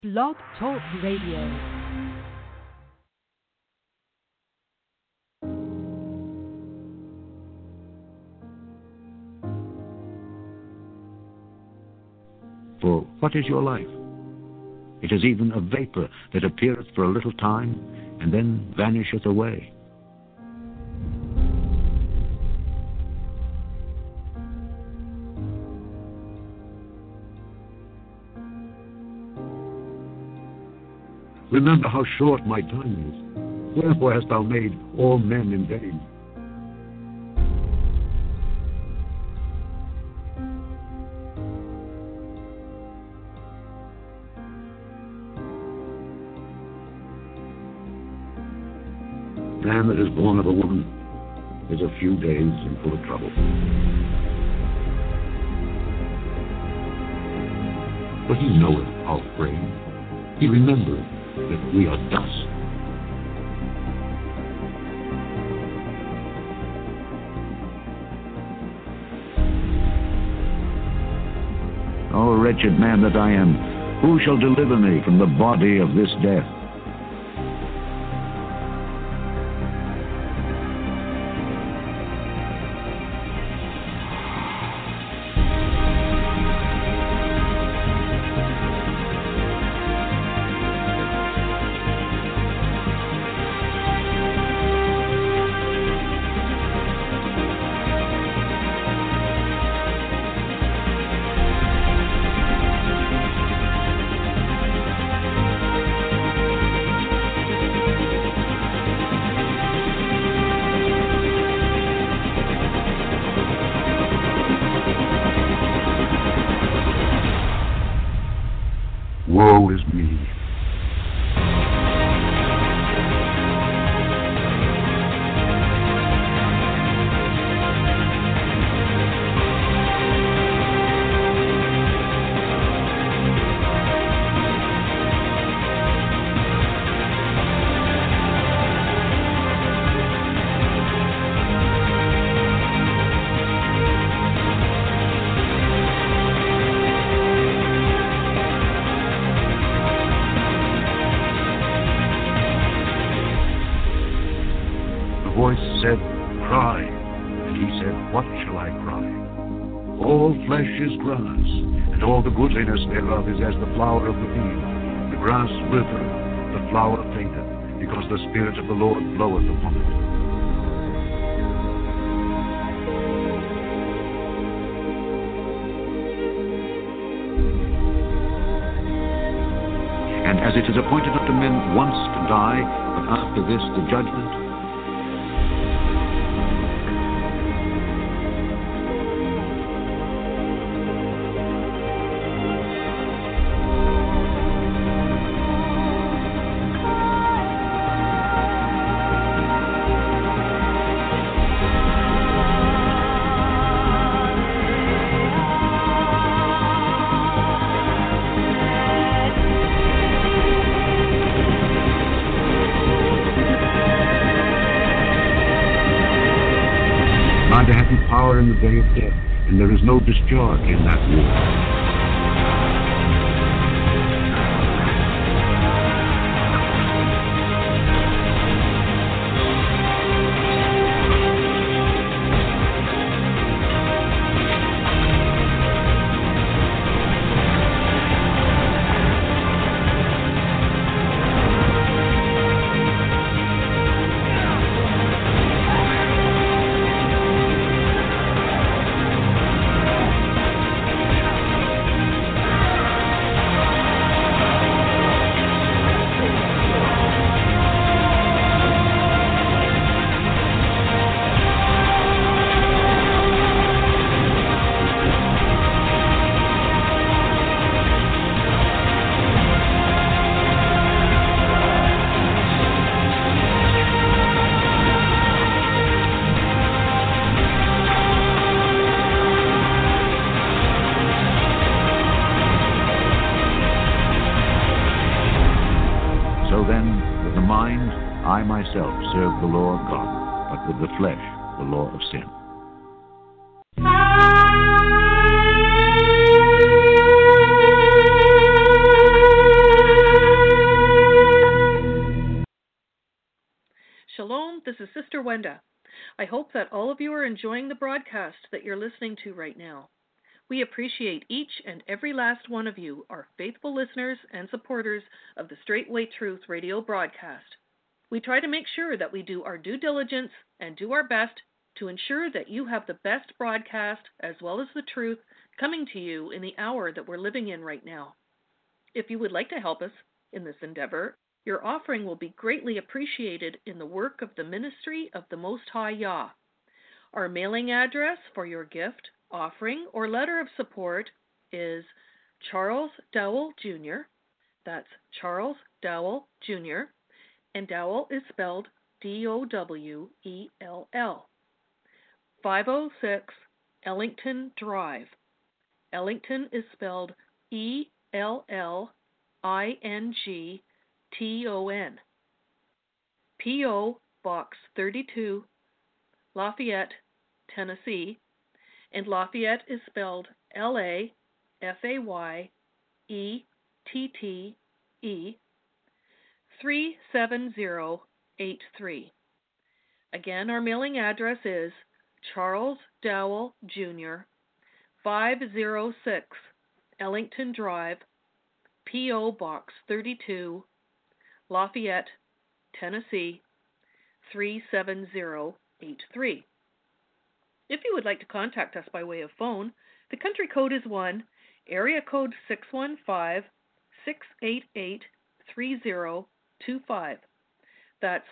Blog Talk Radio. For what is your life? It is even a vapor that appeareth for a little time, and then vanisheth away. Remember how short my time is. Wherefore hast thou made all men in vain? Man that is born of a woman is a few days and full of trouble. But he knoweth our frame. He remembereth that we are dust. O wretched man that I am, who shall deliver me from the body of this death? Woe is me. Said, cry. And he said, what shall I cry? All flesh is grass, and all the goodliness thereof is as the flower of the field. The grass withereth, the flower fadeth, because the Spirit of the Lord bloweth upon it. And as it is appointed unto men once to die, but after this the judgment, neither hath he power in the day of death, and there is no discharge in that war. So then, with the mind, I myself serve the law of God, but with the flesh, the law of sin. Shalom, this is Sister Wenda. I hope that all of you are enjoying the broadcast that you're listening to right now. We appreciate each and every last one of you, our faithful listeners and supporters of the Straightway Truth radio broadcast. We try to make sure that we do our due diligence and do our best to ensure that you have the best broadcast as well as the truth coming to you in the hour that we're living in right now. If you would like to help us in this endeavor, your offering will be greatly appreciated in the work of the ministry of the Most High Yah. Our mailing address for your gift, offering, or letter of support is Charles Dowell Jr. That's Charles Dowell Jr. And Dowell is spelled D-O-W-E-L-L. 506 Ellington Drive. Ellington is spelled E-L-L-I-N-G-T-O-N. P.O. Box 32, Lafayette, Tennessee, and Lafayette is spelled L-A-F-A-Y-E-T-T-E 37083. Again, our mailing address is Charles Dowell Jr., 506 Ellington Drive, P.O. Box 32, Lafayette, Tennessee, 37083. If you would like to contact us by way of phone, the country code is 1, area code 615-688-3025. That's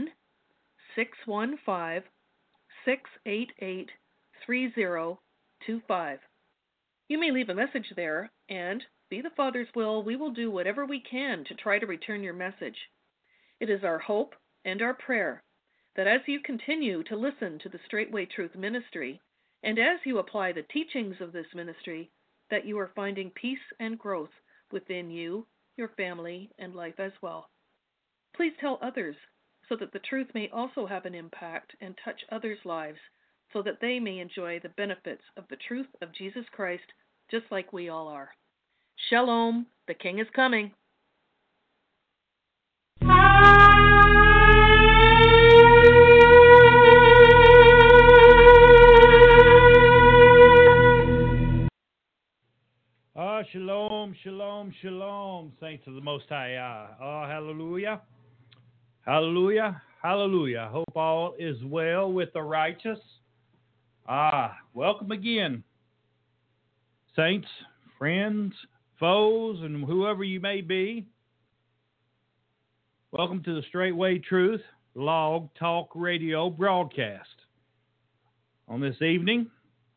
1-615-688-3025. You may leave a message there, and, be the Father's will, we will do whatever we can to try to return your message. It is our hope and our prayer that as you continue to listen to the Straightway Truth Ministry, and as you apply the teachings of this ministry, that you are finding peace and growth within you, your family, and life as well. Please tell others so that the truth may also have an impact and touch others' lives so that they may enjoy the benefits of the truth of Jesus Christ just like we all are. Shalom, the King is coming. Shalom, shalom, shalom, saints of the Most High. Hallelujah, hallelujah, hallelujah. I hope all is well with the righteous. Welcome again, saints, friends, foes, and whoever you may be. Welcome to the Straightway Truth Blog Talk Radio broadcast. On this evening,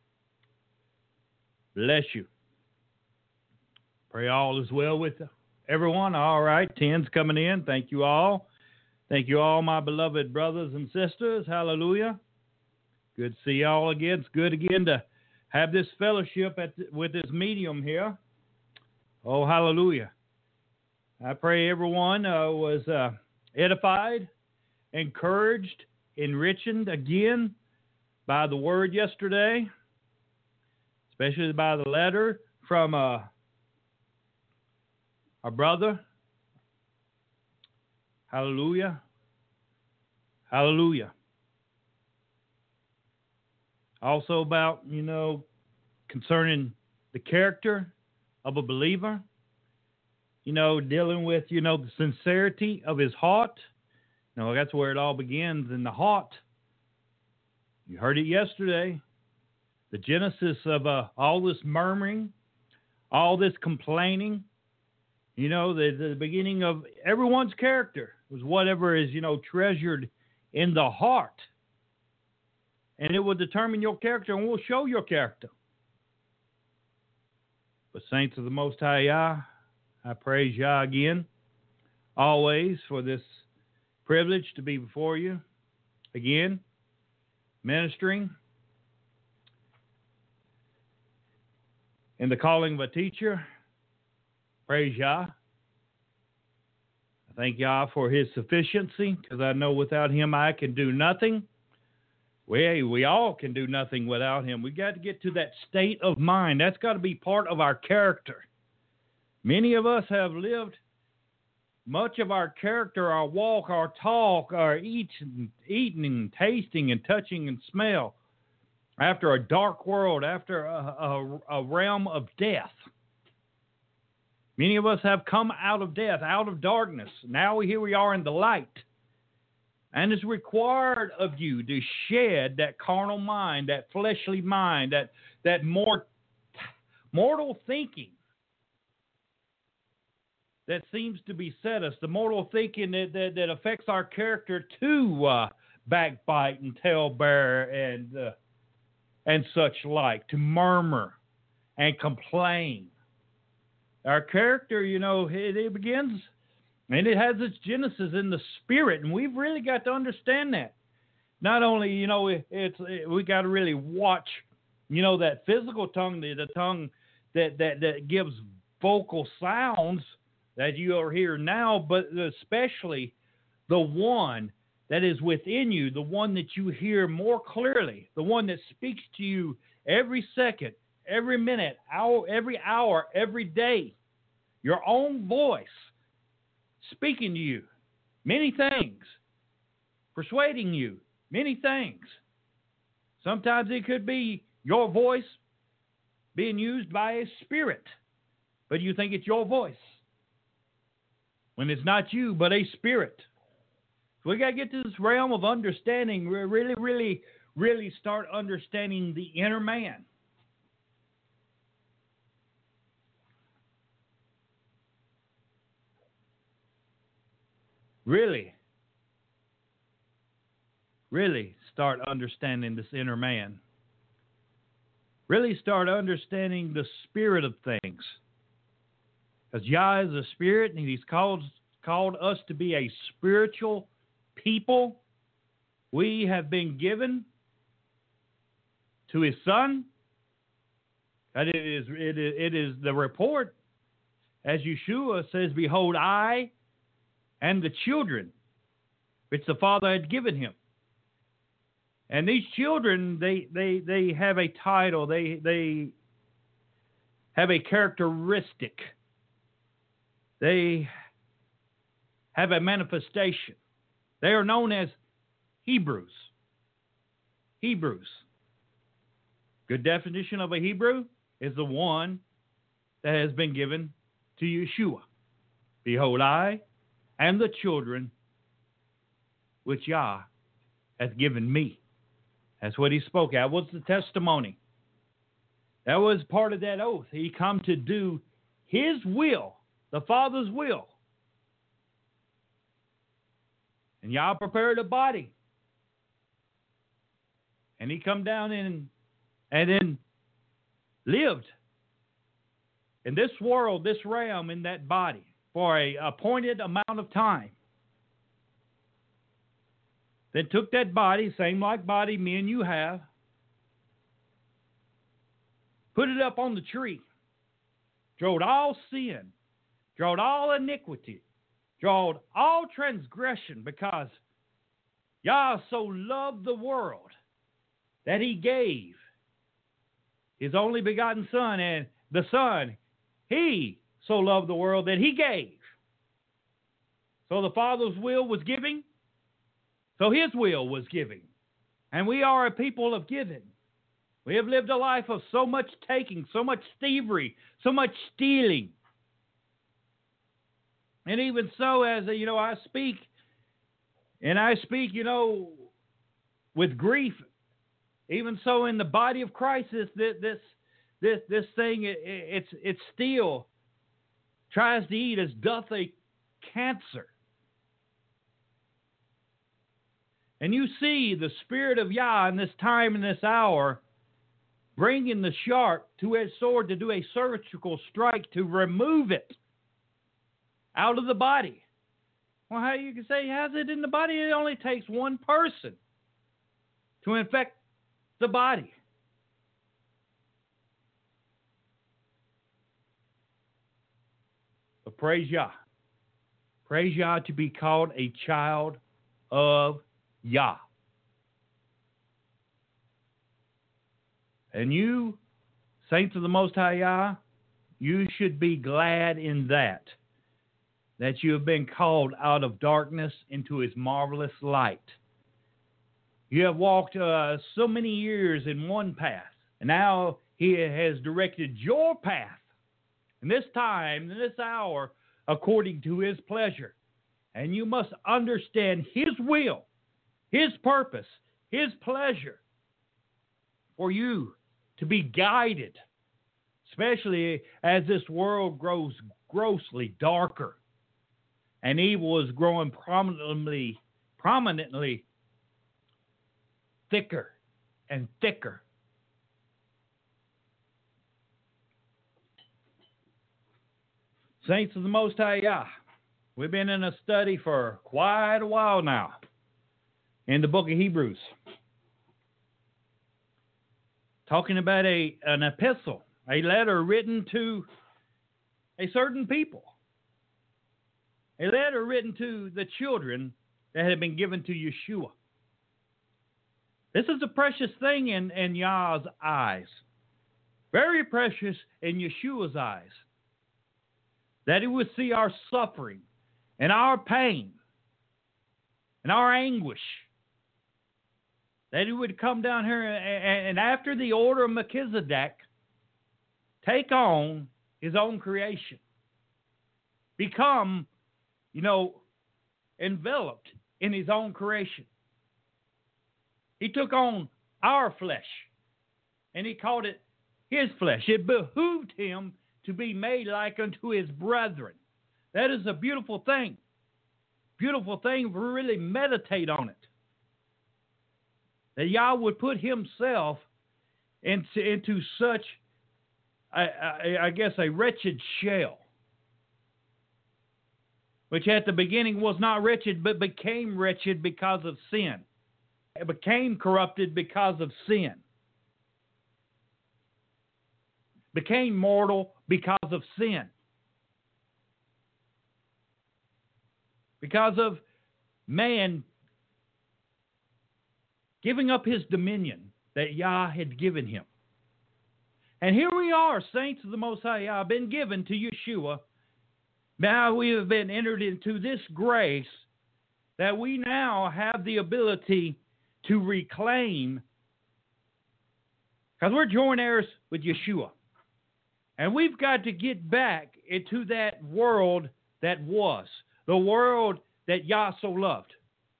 bless you. Pray all is well with everyone. All right, 10's coming in. Thank you all. Thank you all, my beloved brothers and sisters. Hallelujah. Good to see you all again. It's good again to have this fellowship with this medium here. Oh, hallelujah. I pray everyone was edified, encouraged, enriched again by the word yesterday, especially by the letter from our brother. Hallelujah. Hallelujah. Also about, concerning the character of a believer, dealing with, the sincerity of his heart. That's where it all begins, in the heart. You heard it yesterday. The genesis of all this murmuring, all this complaining. The beginning of everyone's character was whatever is, treasured in the heart. And it will determine your character and will show your character. But saints of the Most High Yah, I praise Yah again, always, for this privilege to be before you again, ministering in the calling of a teacher. Praise Yah. I thank Yah for his sufficiency, because I know without him I can do nothing. We all can do nothing without him. We got to get to that state of mind. That's got to be part of our character. Many of us have lived Much of our character, our walk, our talk, our eating and tasting and touching and smell after a dark world, after a realm of death. Many of us have come out of death, out of darkness. Now here we are in the light. And it's required of you to shed that carnal mind, that fleshly mind, that mortal thinking that seems to beset us, the mortal thinking that affects our character to backbite and talebear and such like, to murmur and complain. Our character, it begins, and it has its genesis in the spirit, and we've really got to understand that. Not only, we got to really watch, that physical tongue, the tongue that gives vocal sounds that you are here now, but especially the one that is within you, the one that you hear more clearly, the one that speaks to you every second, every minute, every hour, every day. Your own voice speaking to you many things, persuading you many things. Sometimes it could be your voice being used by a spirit, but you think it's your voice when it's not you, but a spirit. So we got to get to this realm of understanding, really, really, really start understanding the inner man. Really, really start understanding this inner man. Really start understanding the spirit of things. Because Yah is a spirit, and He's called us to be a spiritual people. We have been given to His Son. And it is the report, as Yeshua says, "Behold, I and the children which the Father had given Him." And these children, they have a title. They have a characteristic. They have a manifestation. They are known as Hebrews. Hebrews. Good definition of a Hebrew is the one that has been given to Yeshua. Behold, I and the children which Yah hath given me. That's what He spoke. That was the testimony. That was part of that oath. He come to do His will, the Father's will. And Yah prepared a body. And He come down and then lived in this world, this realm, in that body for a appointed amount of time. Then took that body, same like body me and you have, put it up on the tree, drove all sin, drove all iniquity, drove all transgression, because Yah so loved the world that He gave His only begotten Son, and the Son, He so loved the world that He gave. So the Father's will was giving, so His will was giving. And we are a people of giving. We have lived a life of so much taking, so much thievery, so much stealing. And even so, as I speak, with grief. Even so, in the body of Christ, this thing, it still tries to eat as doth a cancer. And you see the Spirit of Yah in this time, in this hour, bringing the sharp two-edged sword to do a surgical strike to remove it out of the body. Well, how you can say, how's it in the body? It only takes one person to infect the body. But praise Yah. Praise Yah to be called a child of Yah. And you, saints of the Most High Yah, you should be glad in that that you have been called out of darkness into his marvelous light. You have walked so many years in one path, and now he has directed your path, in this time, in this hour, according to his pleasure. And you must understand his will, his purpose, his pleasure for you to be guided, especially as this world grows grossly darker and evil is growing prominently thicker and thicker. Saints of the Most High Yah, we've been in a study for quite a while now in the book of Hebrews, talking about an epistle, a letter written to a certain people, a letter written to the children that had been given to Yeshua. This is a precious thing in Yah's eyes, very precious in Yeshua's eyes, that he would see our suffering and our pain and our anguish, that he would come down here and after the order of Melchizedek, take on his own creation, become, enveloped in his own creation. He took on our flesh, and he called it his flesh. It behooved him to be made like unto his brethren. That is a beautiful thing. Beautiful thing if we really meditate on it. That Yah would put himself into such, I guess, a wretched shell, which at the beginning was not wretched, but became wretched because of sin. It became corrupted because of sin. Became mortal because of sin. Because of man giving up his dominion that Yah had given him. And here we are, saints of the Most High Yah, been given to Yeshua. Now we have been entered into this grace that we now have the ability to reclaim, because we're joint heirs with Yeshua. And we've got to get back into that world that was, the world that Yah so loved.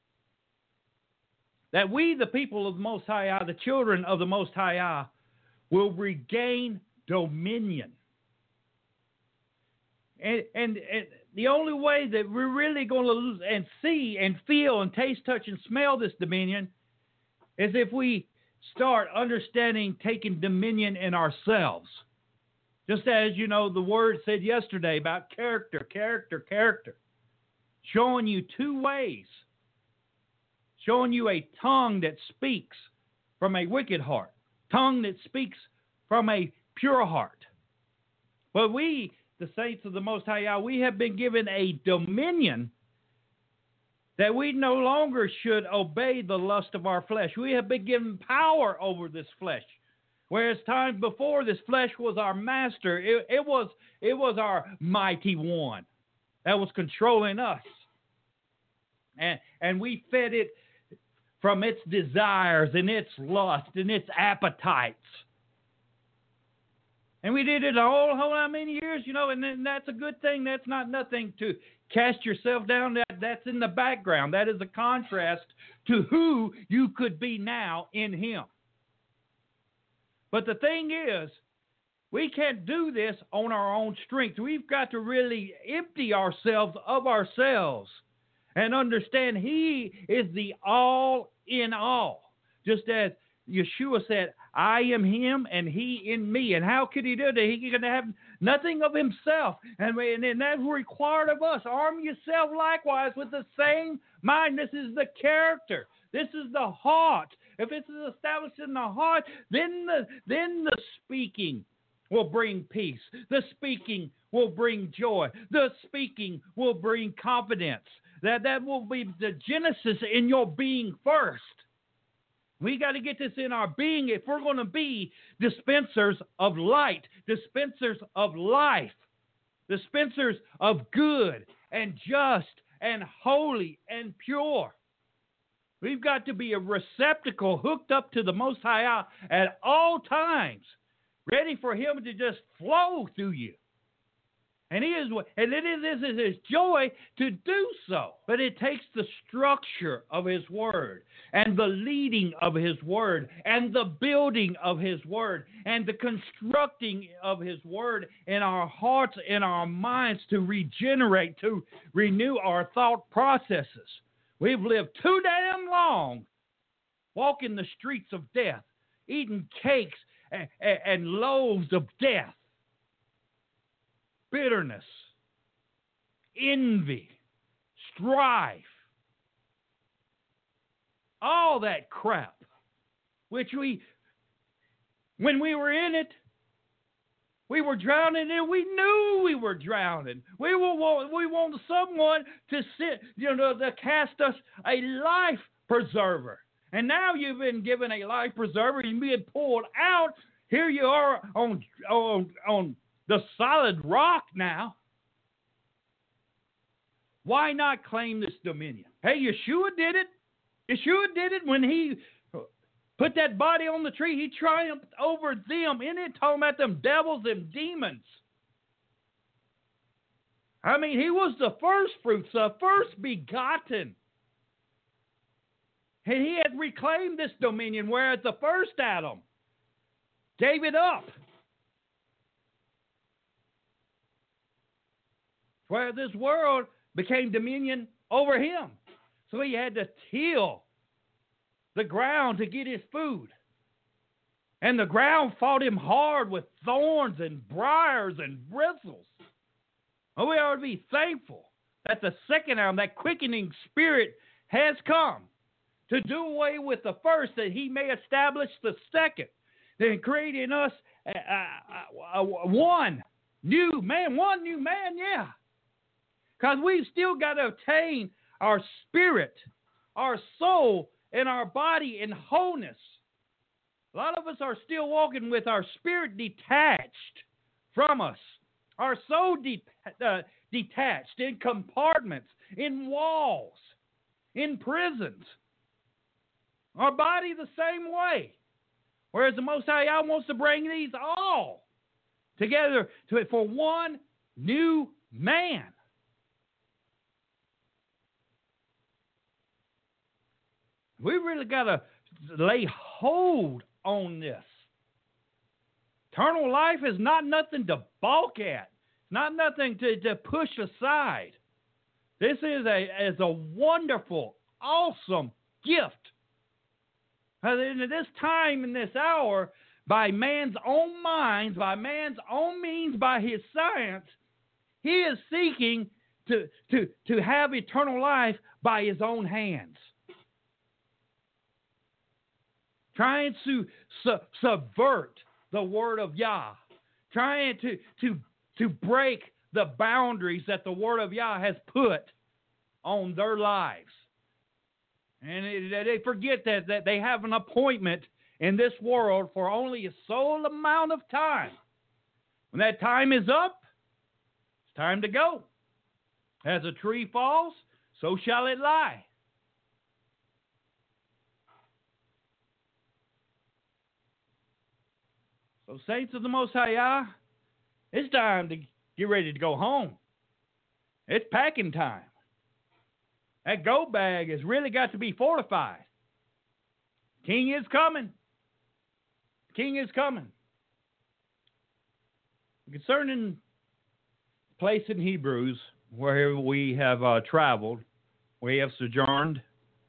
That we, the people of the Most High Yah, the children of the Most High Yah, will regain dominion. And the only way that we're really going to lose and see and feel and taste, touch, and smell this dominion is if we start understanding taking dominion in ourselves. Just as, the word said yesterday about character. Showing you two ways. Showing you a tongue that speaks from a wicked heart. Tongue that speaks from a pure heart. But we, the saints of the Most High Yah, we have been given a dominion that we no longer should obey the lust of our flesh. We have been given power over this flesh. Whereas times before, this flesh was our master. It was our mighty one that was controlling us. And we fed it from its desires and its lust and its appetites. And we did it a whole how many years, and that's a good thing. That's not nothing to cast yourself down. That's in the background. That is a contrast to who you could be now in him. But the thing is, we can't do this on our own strength. We've got to really empty ourselves of ourselves and understand he is the all in all. Just as Yeshua said, I am him and he in me. And how could he do that? He can have nothing of himself. And that's required of us. Arm yourself likewise with the same mind. This is the character. This is the heart. If this is established in the heart, then the speaking will bring peace. The speaking will bring joy. The speaking will bring confidence. That will be the genesis in your being first. We got to get this in our being if we're going to be dispensers of light, dispensers of life, dispensers of good and just and holy and pure. We've got to be a receptacle hooked up to the Most High at all times, ready for Him to just flow through you. And it is His joy to do so. But it takes the structure of His Word and the leading of His Word and the building of His Word and the constructing of His Word in our hearts and our minds to regenerate, to renew our thought processes. We've lived too damn long walking the streets of death, eating cakes and loaves of death. Bitterness, envy, strife, all that crap, which when we were in it, we were drowning and we knew we were drowning. We want someone to to cast us a life preserver. And now you've been given a life preserver and being pulled out. Here you are on the solid rock now. Why not claim this dominion? Hey, Yeshua did it. Yeshua did it when He put that body on the tree. He triumphed over them. Isn't it talking about them devils and demons? I mean, He was the first fruits, the first begotten. And He had reclaimed this dominion, whereas the first Adam gave it up. Where this world became dominion over him. So he had to till the ground to get his food. And the ground fought him hard with thorns and briars and bristles. And we ought to be thankful that the second Adam, that quickening Spirit, has come to do away with the first, that He may establish the second, then creating us one new man, yeah. Because we've still got to attain our spirit, our soul, and our body in wholeness. A lot of us are still walking with our spirit detached from us, our soul detached in compartments, in walls, in prisons. Our body the same way. Whereas the Most High Yah wants to bring these all together for one new man. We really got to lay hold on this. Eternal life is not nothing to balk at. It's not nothing to push aside. This is a wonderful, awesome gift. In this time, in this hour, by man's own minds, by man's own means, by his science, he is seeking to have eternal life by his own hands. Trying to subvert the word of Yah. Trying to break the boundaries that the word of Yah has put on their lives. And they forget that they have an appointment in this world for only a sole amount of time. When that time is up, it's time to go. As a tree falls, so shall it lie. So, saints of the Most High Yah, it's time to get ready to go home. It's packing time. That go bag has really got to be fortified. King is coming. King is coming. Concerning the place in Hebrews where we have traveled, we have sojourned,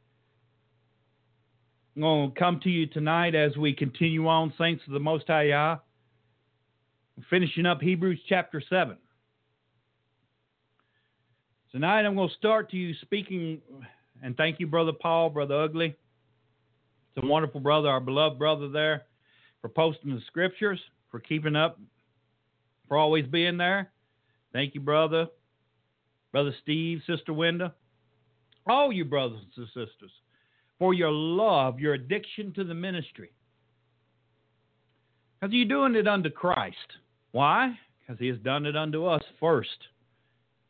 I'm going to come to you tonight as we continue on, saints of the Most High Yah, finishing up Hebrews chapter 7. Tonight I'm going to start to you speaking, and thank you, Brother Paul, Brother Ugly. It's a wonderful brother, our beloved brother there, for posting the scriptures, for keeping up, for always being there. Thank you, brother. Brother Steve, Sister Wenda, all you brothers and sisters, for your love, your addiction to the ministry. Because you're doing it unto Christ. Why? Because he has done it unto us first.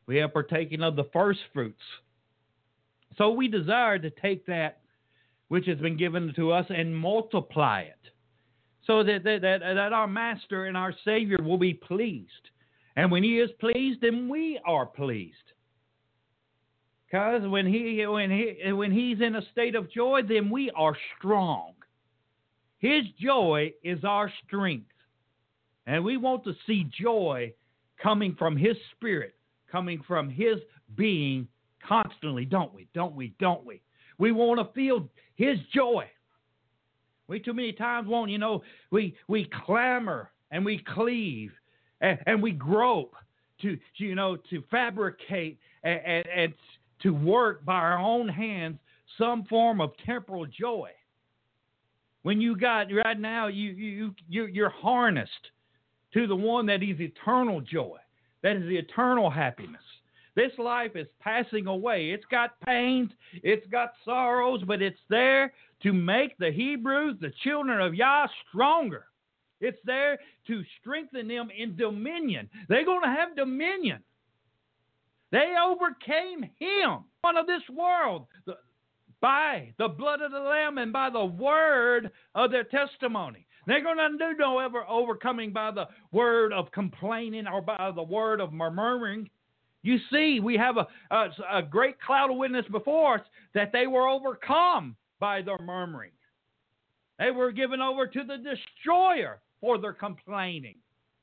We have partaken of the first fruits. So we desire to take that which has been given to us and multiply it, so that our Master and our Savior will be pleased. And when He is pleased, then we are pleased. Because when He's in a state of joy, then we are strong. His joy is our strength. And we want to see joy coming from His Spirit, coming from His being constantly, don't we? Don't we? Don't we? We want to feel His joy. We too many times want, we clamor and we cleave and we grope to fabricate and to work by our own hands some form of temporal joy. When you got right now, you're harnessed to the one that is eternal joy, that is the eternal happiness. This life is passing away. It's got pains, it's got sorrows, but it's there to make the Hebrews, the children of Yah, stronger. It's there to strengthen them in dominion. They're going to have dominion. They overcame him, one of this world, by the blood of the Lamb and by the word of their testimony. They're going to do no overcoming by the word of complaining or by the word of murmuring. You see, we have a great cloud of witness before us that they were overcome by their murmuring. They were given over to the destroyer for their complaining.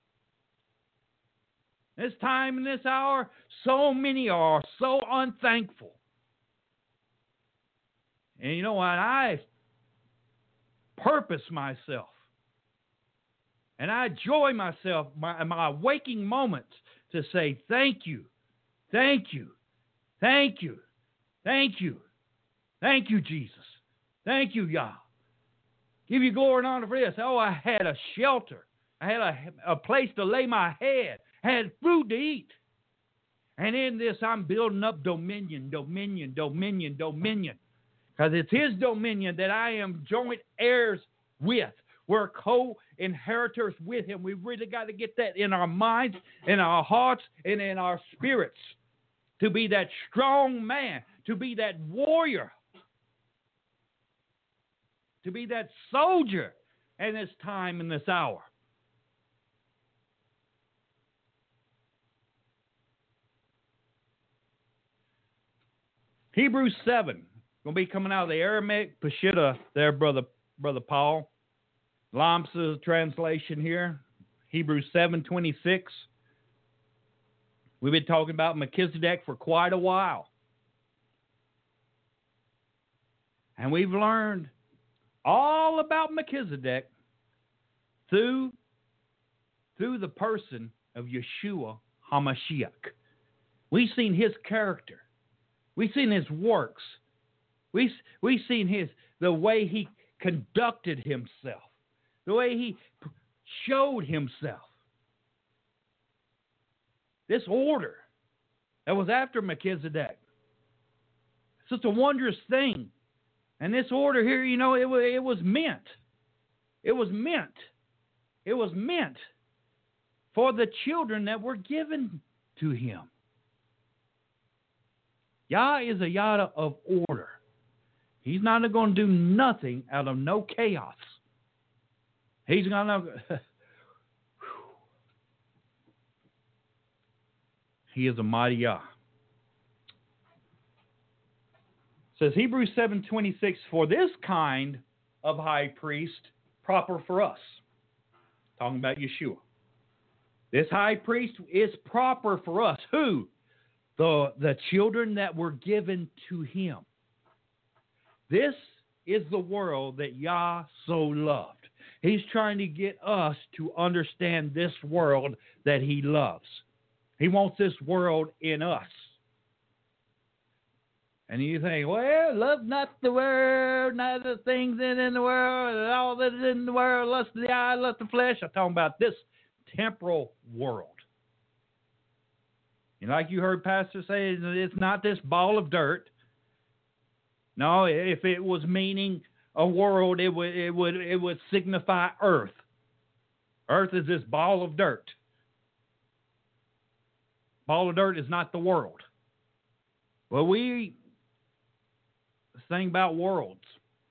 This time and this hour, so many are so unthankful. And you know what? I purpose myself and I enjoy myself, my waking moments, to say thank you, thank you, thank you, thank you, thank you, Jesus, thank you, Yah. Give you glory and honor for this. Oh, I had a shelter. I had a place to lay my head. I had food to eat. And in this, I'm building up dominion. Because it's His dominion that I am joint heirs with. We're co-inheritors with Him. We've really got to get that in our minds, in our hearts, and in our spirits. To be that strong man. To be that warrior. To be that soldier in this time, in this hour. Hebrews 7. Going to be coming out of the Aramaic Peshitta there, Brother Paul. Lamsa's translation here. Hebrews 7:26. We've been talking about Melchizedek for quite a while. And we've learned all about Melchizedek through the person of Yeshua HaMashiach. We've seen his character. We've seen his works. We've seen the way he conducted himself, the way he showed himself. This order that was after Melchizedek. It's such a wondrous thing. And this order here, it was meant. It was meant. It was meant for the children that were given to him. Yah is a Yah of order. He's not going to do nothing out of no chaos. He's going to... He is a mighty Yah. Says Hebrews 7:26, for this kind of high priest proper for us. Talking about Yeshua. This high priest is proper for us. Who? The children that were given to him. This is the world that Yah so loved. He's trying to get us to understand this world that he loves. He wants this world in us. And you think, well, love not the world, neither the things in the world, and all that is in the world, lust of the eye, lust of the flesh. I'm talking about this temporal world. And like you heard Pastor say, it's not this ball of dirt. No, if it was meaning a world, it would signify earth. Earth is this ball of dirt. Ball of dirt is not the world. Well, this thing about worlds.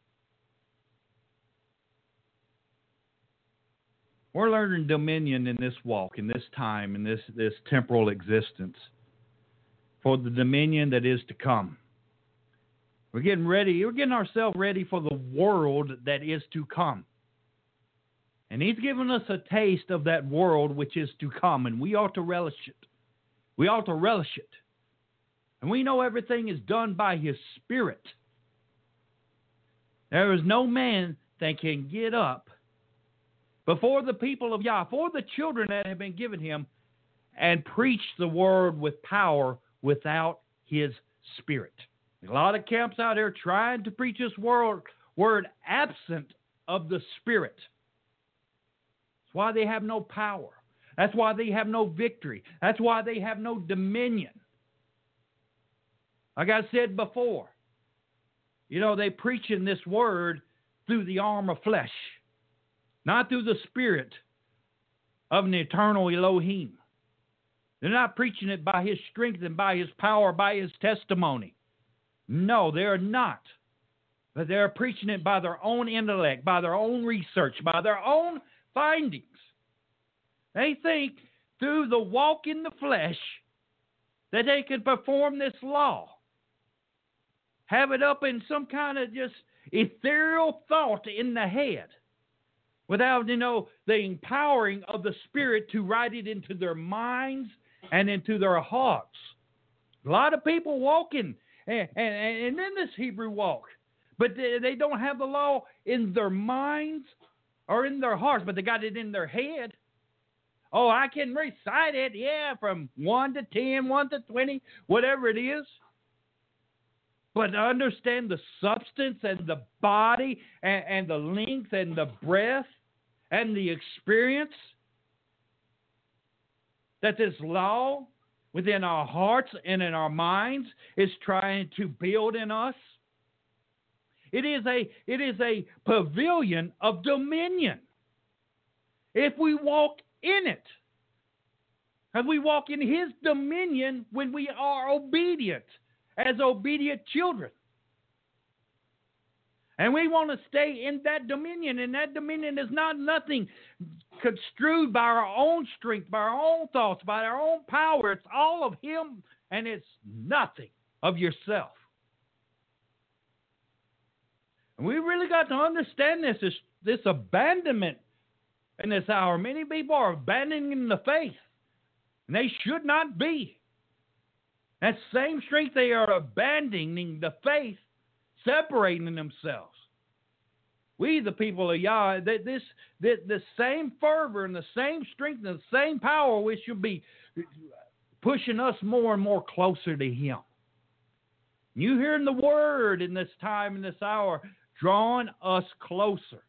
We're learning dominion in this walk, in this time, in this temporal existence, for the dominion that is to come. We're getting ready. We're getting ourselves ready for the world that is to come. And He's given us a taste of that world which is to come, and we ought to relish it. We ought to relish it. And we know everything is done by His Spirit. There is no man that can get up before the people of Yah, for the children that have been given Him, and preach the word with power without His Spirit. A lot of camps out there trying to preach this word absent of the Spirit. That's why they have no power. That's why they have no victory. That's why they have no dominion. Like I said before, they preaching this word through the arm of flesh, not through the Spirit of an eternal Elohim. They're not preaching it by His strength and by His power, by His testimony. No, they're not. But they're preaching it by their own intellect, by their own research, by their own findings. They think through the walk in the flesh that they can perform this law. Have it up in some kind of just ethereal thought in the head without, the empowering of the Spirit to write it into their minds and into their hearts. A lot of people walking and in this Hebrew walk, but they don't have the law in their minds or in their hearts, but they got it in their head. Oh, I can recite it, from 1 to 10, 1 to 20, whatever it is. But to understand the substance and the body and the length and the breadth and the experience that this law within our hearts and in our minds is trying to build in us. It is a pavilion of dominion. If we walk in it, as we walk in His dominion when we are obedient, as obedient children. And we want to stay in that dominion, and that dominion is not nothing construed by our own strength, by our own thoughts, by our own power. It's all of Him, and it's nothing of yourself. And we really got to understand this abandonment in this hour. Many people are abandoning the faith, and they should not be. That same strength, they are abandoning the faith, separating themselves. We, the people of Yah, the same fervor and the same strength and the same power, which should be pushing us more and more closer to Him. You hearing the word in this time, in this hour, drawing us closer.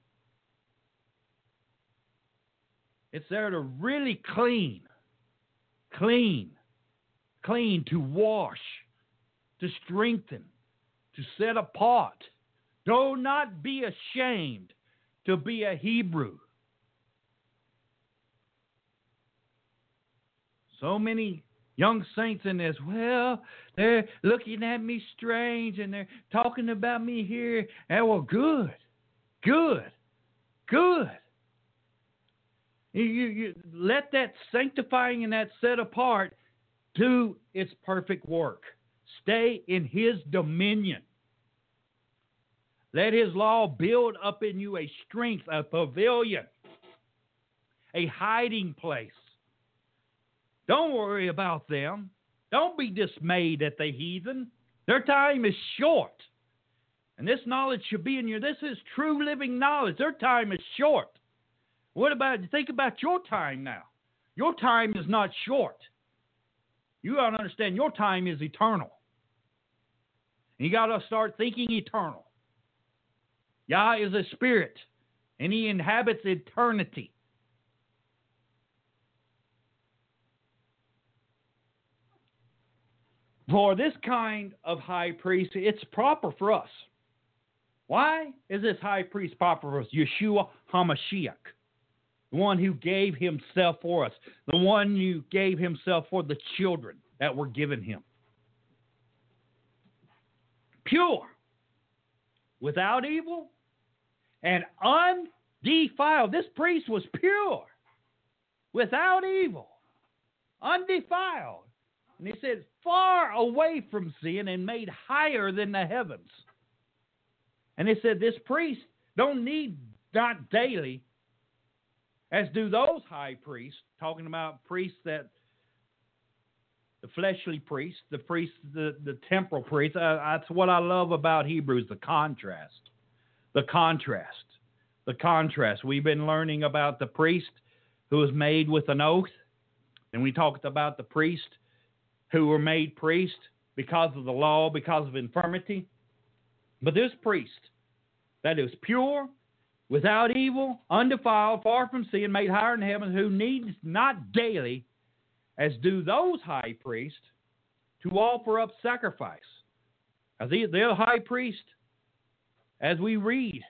It's there to really clean, to wash, to strengthen, to set apart. Do not be ashamed to be a Hebrew. So many young saints in this, they're looking at me strange and they're talking about me here. And well, good. You let that sanctifying and that set apart do its perfect work. Stay in His dominion. Let His law build up in you a strength, a pavilion, a hiding place. Don't worry about them. Don't be dismayed at the heathen. Their time is short. And this knowledge should be in you. This is true living knowledge. Their time is short. Think about your time now. Your time is not short. You got to understand your time is eternal. And you got to start thinking eternal. Yah is a spirit, and He inhabits eternity. For this kind of high priest, it's proper for us. Why is this high priest proper for us? Yeshua HaMashiach, the one who gave Himself for us, the one who gave Himself for the children. that were given him. Pure, without evil, and undefiled. This priest was pure, without evil, undefiled. And he said, far away from sin and made higher than the heavens. And he said, this priest don't need not daily, as do those high priests, talking about priests that, the fleshly priests, the temporal priests. That's what I love about Hebrews, the contrast. The contrast. We've been learning about the priest who was made with an oath, and we talked about the priest who were made priest because of the law, because of infirmity. But this priest that is pure, without evil, undefiled, far from sin, made higher in heaven, who needs not daily, as do those high priests, to offer up sacrifice. As the high priest, as we read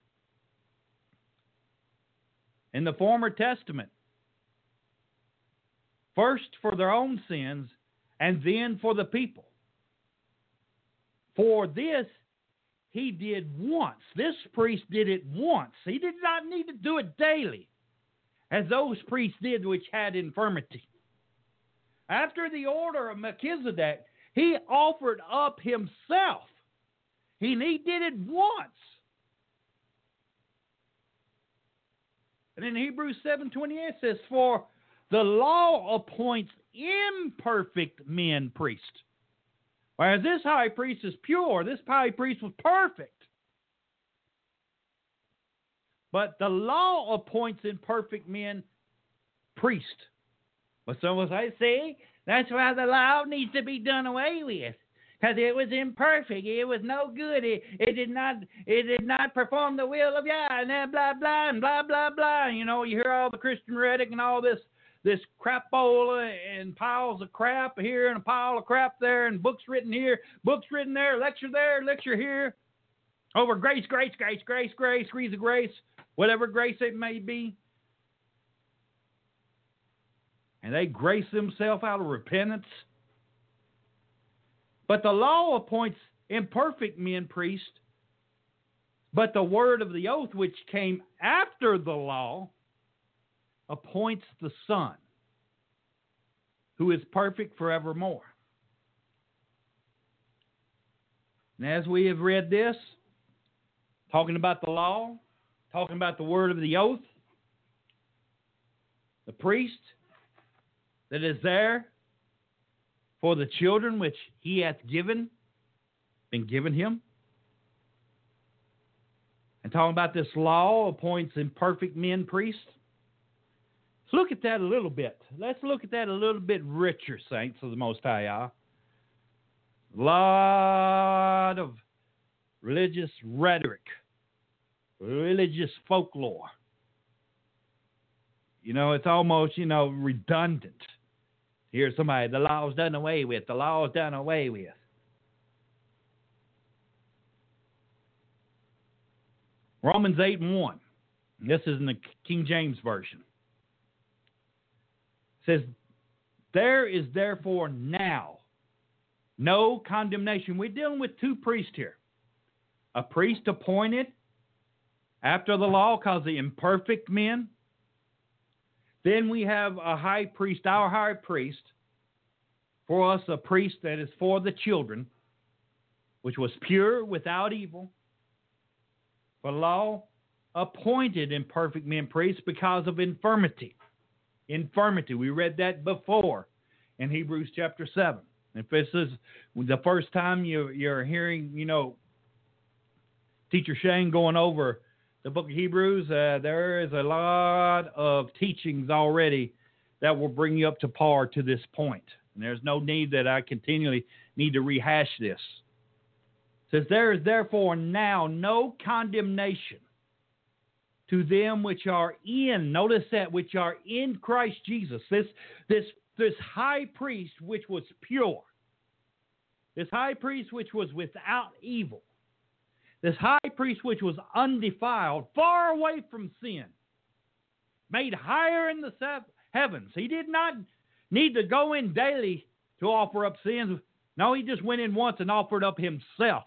in the former testament, first for their own sins and then for the people. For this he did once. This priest did it once. He did not need to do it daily, as those priests did which had infirmity. After the order of Melchizedek, he offered up himself. He did it once. And in Hebrews 7:28 it says, for the law appoints imperfect men priests. Whereas this high priest is pure. This high priest was perfect. But the law appoints imperfect men priest. But some will say, see, that's why the law needs to be done away with. Because it was imperfect. It was no good. It did not perform the will of Yah, and then blah, blah, and blah, blah, blah. You know, you hear all the Christian rhetoric and all this crapola and piles of crap here and a pile of crap there and books written here, books written there, lecture here, over grace, grace of grace, whatever grace it may be. And they grace themselves out of repentance. But the law appoints imperfect men priests, but the word of the oath which came after the law appoints the Son, who is perfect forevermore. And as we have read this, talking about the law, talking about the word of the oath, the priest that is there for the children which he hath been given him. And talking about this law appoints imperfect men priests. Let's look at that a little bit. Let's look at that a little bit richer, saints of the Most High Yah. A lot of religious rhetoric, religious folklore. You know, it's almost, redundant. Here's somebody, the law's done away with. The law's done away with. Romans 8:1. This is in the King James Version. It says, there is therefore now no condemnation. We're dealing with two priests here. A priest appointed after the law called the imperfect men. Then we have a high priest, our high priest, for us, a priest that is for the children, which was pure, without evil. For law appointed imperfect men priests because of infirmity. Infirmity. We read that before in Hebrews chapter 7. If this is the first time you're hearing, Teacher Shane going over the book of Hebrews, there is a lot of teachings already that will bring you up to par to this point. And there's no need that I continually need to rehash this. It says, there is therefore now no condemnation to them which are in, notice that, which are in Christ Jesus. This high priest which was pure. This high priest which was without evil. This high priest which was undefiled, far away from sin, made higher in the heavens. He did not need to go in daily to offer up sins. No, he just went in once and offered up himself.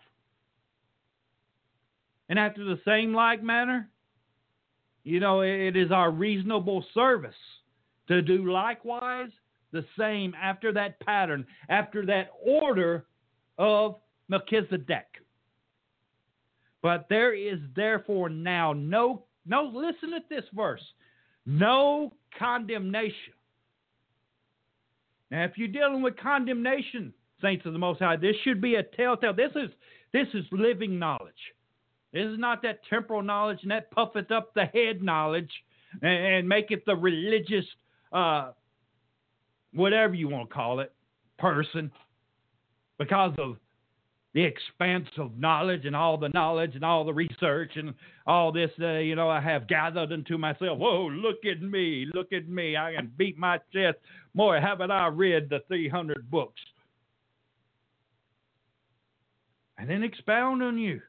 And after the same like manner, it is our reasonable service to do likewise the same after that pattern, after that order of Melchizedek. But there is therefore now no, listen at this verse, no condemnation. Now, if you're dealing with condemnation, saints of the Most High, this should be a telltale. This is living knowledge. This is not that temporal knowledge and that puffeth up the head knowledge and maketh the religious, whatever you want to call it, person, because of the expanse of knowledge and all the research and all this, I have gathered unto myself. Whoa, look at me. I can beat my chest. More, haven't I read the 300 books? And then expound on you.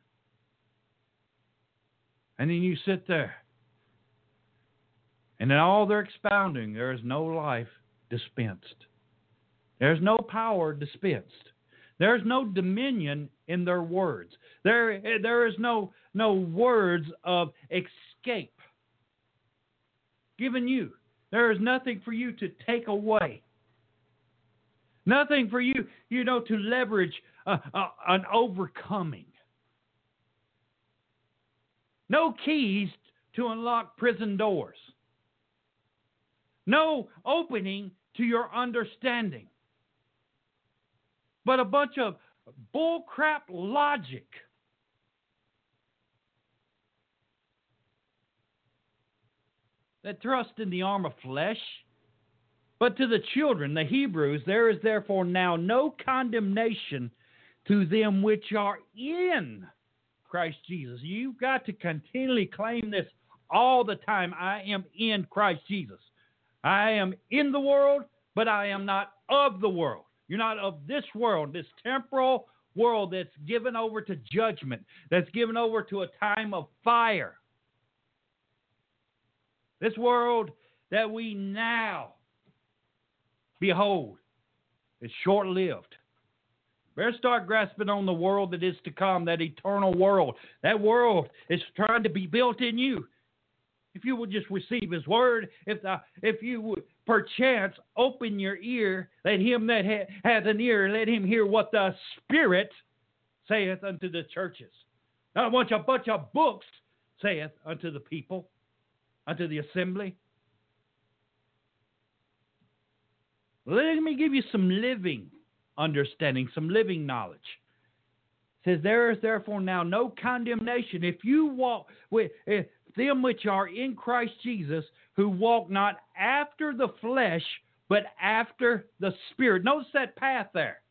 And then you sit there. And in all their expounding, there is no life dispensed. There's no power dispensed. There's no dominion in their words. There is no words of escape given you. There is nothing for you to take away. Nothing for you, to leverage an overcoming. No keys to unlock prison doors. No opening to your understanding. But a bunch of bullcrap logic. That thrust in the arm of flesh. But to the children, the Hebrews, there is therefore now no condemnation to them which are in Christ Jesus. You've got to continually claim this all the time. I am in Christ Jesus. I am in the world, but I am not of the world. You're not of this world, this temporal world that's given over to judgment, that's given over to a time of fire. This world that we now behold is short-lived. Better start grasping on the world that is to come, that eternal world. That world is trying to be built in you. If you would just receive His word, if you would perchance open your ear, let him that hath an ear, let him hear what the Spirit saith unto the churches. Not a bunch of books saith unto the people, unto the assembly. Let me give you some living understanding, some living knowledge. It says, there is therefore now no condemnation if you walk with them which are in Christ Jesus, who walk not after the flesh, but after the Spirit. Notice that path there.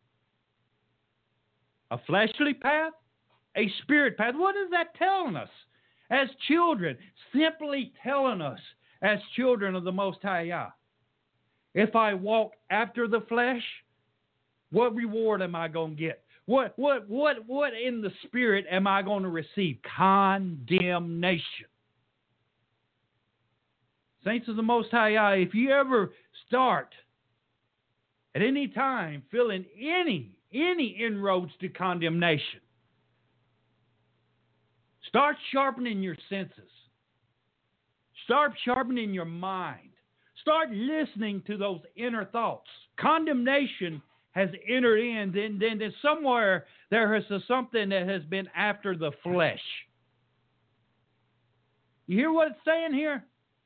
A fleshly path, a spirit path. What is that telling us? As children, simply telling us, as children of the Most High Yah, if I walk after the flesh, what reward am I going to get? What in the Spirit am I going to receive? Condemnation. Saints of the Most High Yah, if you ever start at any time feeling any inroads to condemnation, start sharpening your senses. Start sharpening your mind. Start listening to those inner thoughts. Condemnation has entered in, then somewhere there is something that has been after the flesh. You hear what it's saying here?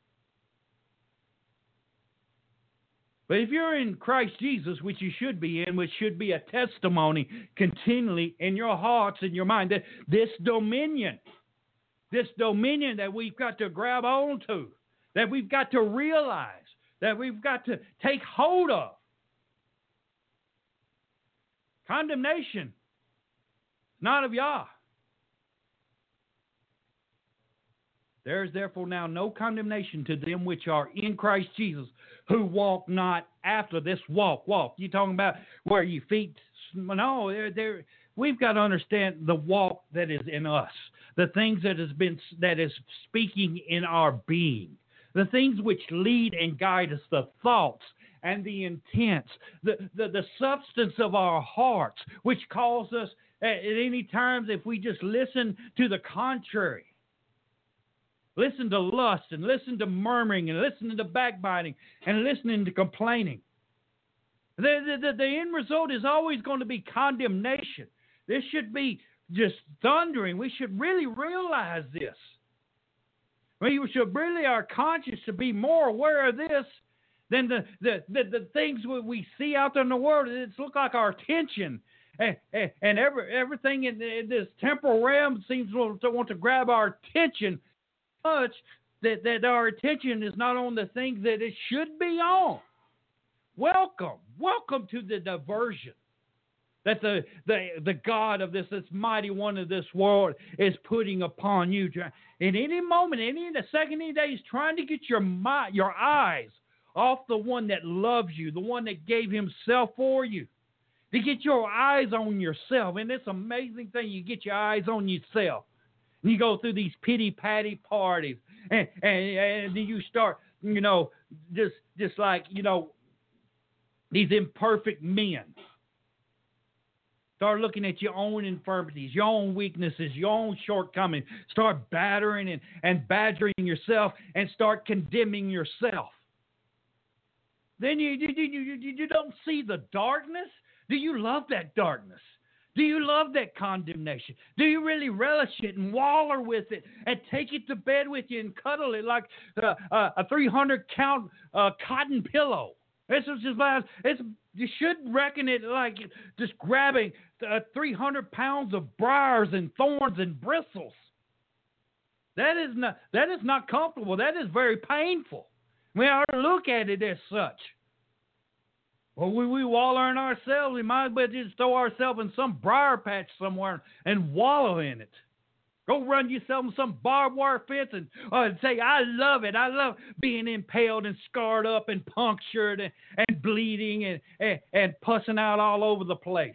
But if you're in Christ Jesus, which you should be in, which should be a testimony continually in your hearts and your mind, that this dominion that we've got to grab onto, that we've got to realize, that we've got to take hold of. Condemnation, not of Yah. There is therefore now no condemnation to them which are in Christ Jesus, who walk not after this walk. You talking about where your feet? No, we've got to understand the walk that is in us, the things that is speaking in our being, the things which lead and guide us, the thoughts and the intents, the substance of our hearts, which calls us at any times if we just listen to the contrary. Listen to lust and listen to murmuring and listen to backbiting and listening to complaining. The end result is always going to be condemnation. This should be just thundering. We should really realize this. We should really, our conscience should be more aware of this than the things we see out there in the world. It's look like our attention and everything in this temporal realm seems to want to grab our attention much that our attention is not on the things that it should be on. Welcome to the diversion that the God of this mighty one of this world is putting upon you. In any moment, any second, any day, he's trying to get your eyes off the one that loves you, the one that gave himself for you. To get your eyes on yourself. And it's an amazing thing. You get your eyes on yourself. And you go through these pity-patty parties. And then you start, just like, these imperfect men. Start looking at your own infirmities, your own weaknesses, your own shortcomings. Start battering and badgering yourself and start condemning yourself. Then you don't see the darkness. Do you love that darkness? Do you love that condemnation? Do you really relish it and waller with it and take it to bed with you and cuddle it like a 300-count cotton pillow? You should reckon it like just grabbing 300 pounds of briars and thorns and bristles. That is not comfortable. That is very painful. We ought to look at it as such. Well, we waller in ourselves. We might as well just throw ourselves in some briar patch somewhere and wallow in it. Go run yourself in some barbed wire fence and say, I love it. I love being impaled and scarred up and punctured and bleeding and pussing out all over the place.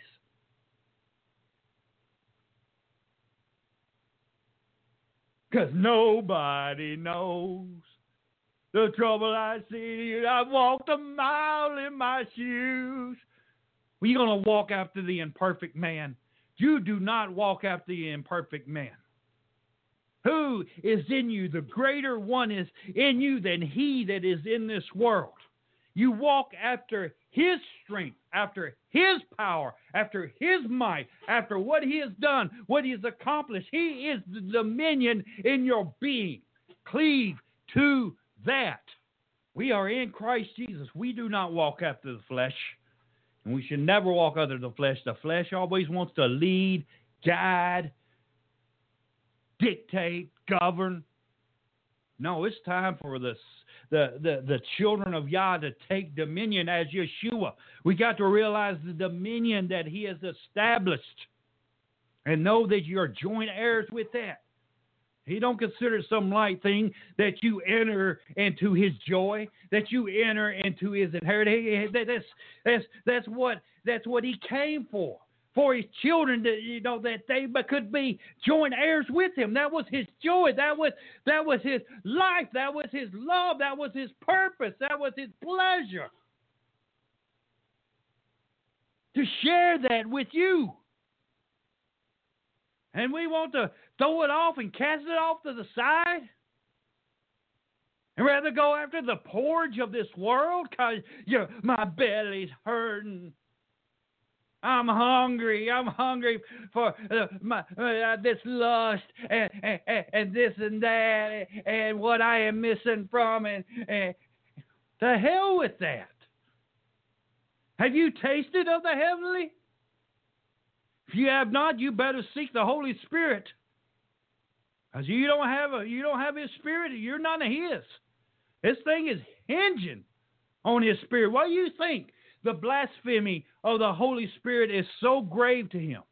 Because nobody knows the trouble I see. I've walked a mile in my shoes. Well, you're going to walk after the imperfect man. You do not walk after the imperfect man. Who is in you? The greater one is in you than he that is in this world. You walk after his strength, after his power, after his might, after what he has done, what he has accomplished. He is the dominion in your being. Cleave to that. We are in Christ Jesus. We do not walk after the flesh. And we should never walk after the flesh. The flesh always wants to lead, guide, dictate, govern. No, it's time for the children of Yah to take dominion as Yeshua. We got to realize the dominion that he has established and know that you're joint heirs with that. He don't consider it some light thing that you enter into his joy, that you enter into his inheritance. That's what he came for his children, that they could be joint heirs with him. That was his joy. That was his life. That was his love. That was his purpose. That was his pleasure. To share that with you. And we want to throw it off and cast it off to the side and rather go after the porridge of this world because my belly's hurting. I'm hungry for this lust and this and that and what I am missing from and to hell with that. Have you tasted of the heavenly? If you have not, you better seek the Holy Spirit. Because you don't have his spirit, you're none of his. This thing is hinging on his spirit. What do you think? The blasphemy of the Holy Spirit is so grave to him.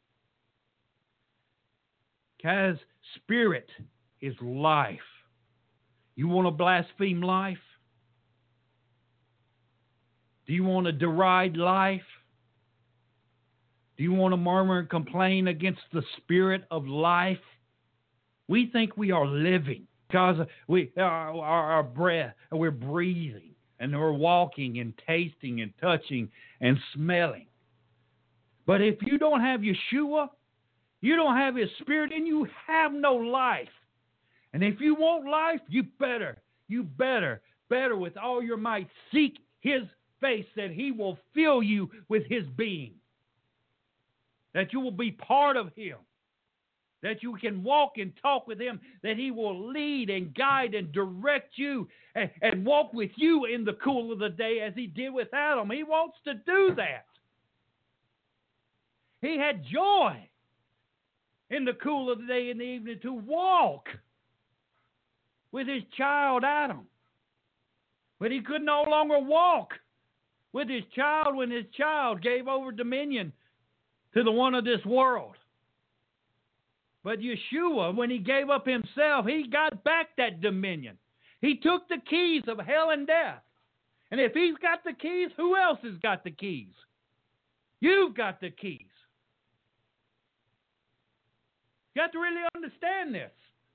Because spirit is life. You want to blaspheme life? Do you want to deride life? Do you want to murmur and complain against the spirit of life? We think we are living because our breath, we're breathing. and we're walking and tasting and touching and smelling. But if you don't have Yeshua, you don't have His Spirit, and you have no life. And if you want life, you better with all your might seek His face, that He will fill you with His being, that you will be part of Him, that you can walk and talk with Him, that He will lead and guide and direct you and walk with you in the cool of the day as He did with Adam. He wants to do that. He had joy in the cool of the day in the evening to walk with His child Adam. But He could no longer walk with His child when His child gave over dominion to the one of this world. But Yeshua, when He gave up Himself, He got back that dominion. He took the keys of hell and death. And if He's got the keys, who else has got the keys? You've got the keys. You have to really understand this.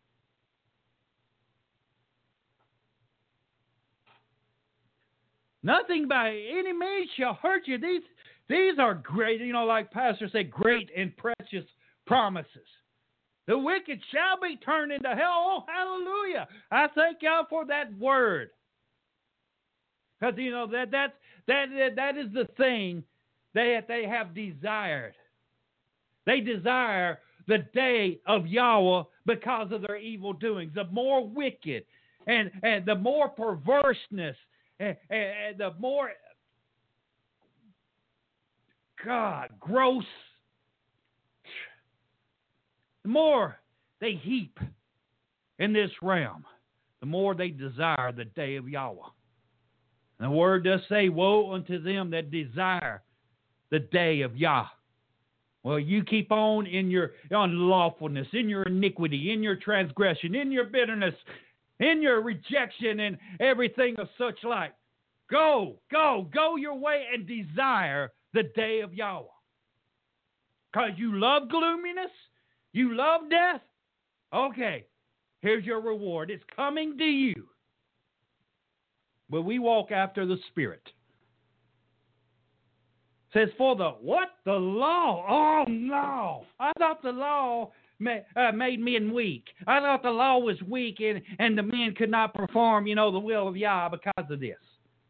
Nothing by any means shall hurt you. These are great, like Pastor said, great and precious promises. The wicked shall be turned into hell. Oh, hallelujah. I thank God for that word. Because, that is the thing that they have desired. They desire the day of Yahweh because of their evil doings. The more wicked and the more perverseness and the more gross, the more they heap in this realm, the more they desire the day of Yahweh. And the word does say, woe unto them that desire the day of Yah. Well, you keep on in your unlawfulness, in your iniquity, in your transgression, in your bitterness, in your rejection, and everything of such like. Go your way and desire the day of Yahweh. Because you love gloominess, you love death. Okay, here's your reward. It's coming to you. But we walk after the Spirit. Says, for the what? The law. Oh, no. I thought the law made men weak. I thought the law was weak and the men could not perform, the will of Yah because of this.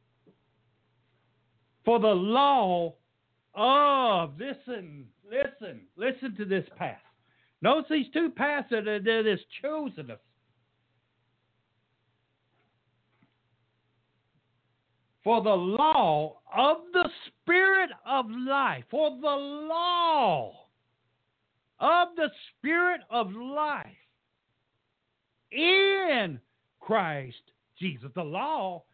For the law of, listen to this path. Notice these two paths that is chosen us. For the law of the Spirit of life. For the law of the Spirit of life in Christ Jesus. The law,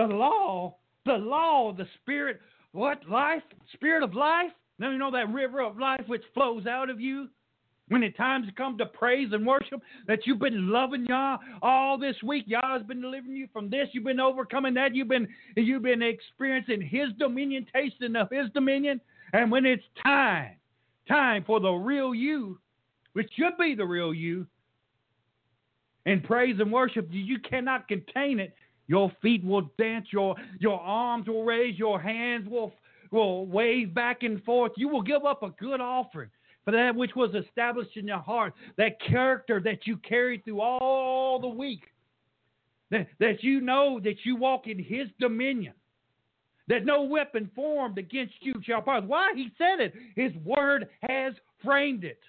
the Spirit, what? Life? Spirit of life? Now you know that river of life which flows out of you? When the times come to praise and worship, that you've been loving Yah all this week. Yah has been delivering you from this. You've been overcoming that. You've been experiencing His dominion, tasting of His dominion. And when it's time for the real you, which should be the real you, in praise and worship, you cannot contain it. Your feet will dance. Your arms will raise. Your hands will wave back and forth. You will give up a good offering for that which was established in your heart, that character that you carried through all the week, that you know that you walk in His dominion, that no weapon formed against you shall prosper. Why? He said it. His word has framed it.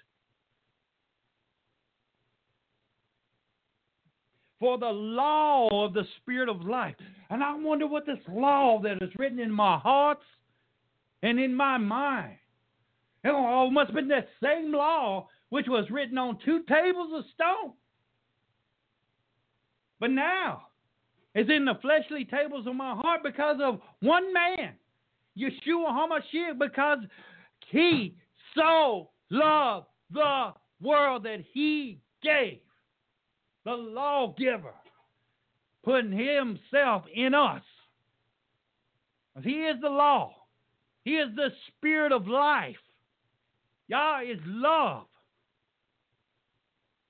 For the law of the Spirit of life. And I wonder what this law that is written in my heart and in my mind. It must have been that same law which was written on 2 tables of stone. But now, it's in the fleshly tables of my heart because of one man, Yeshua HaMashiach, because He so loved the world that He gave, the lawgiver, putting Himself in us. He is the law. He is the Spirit of life. Yah is love.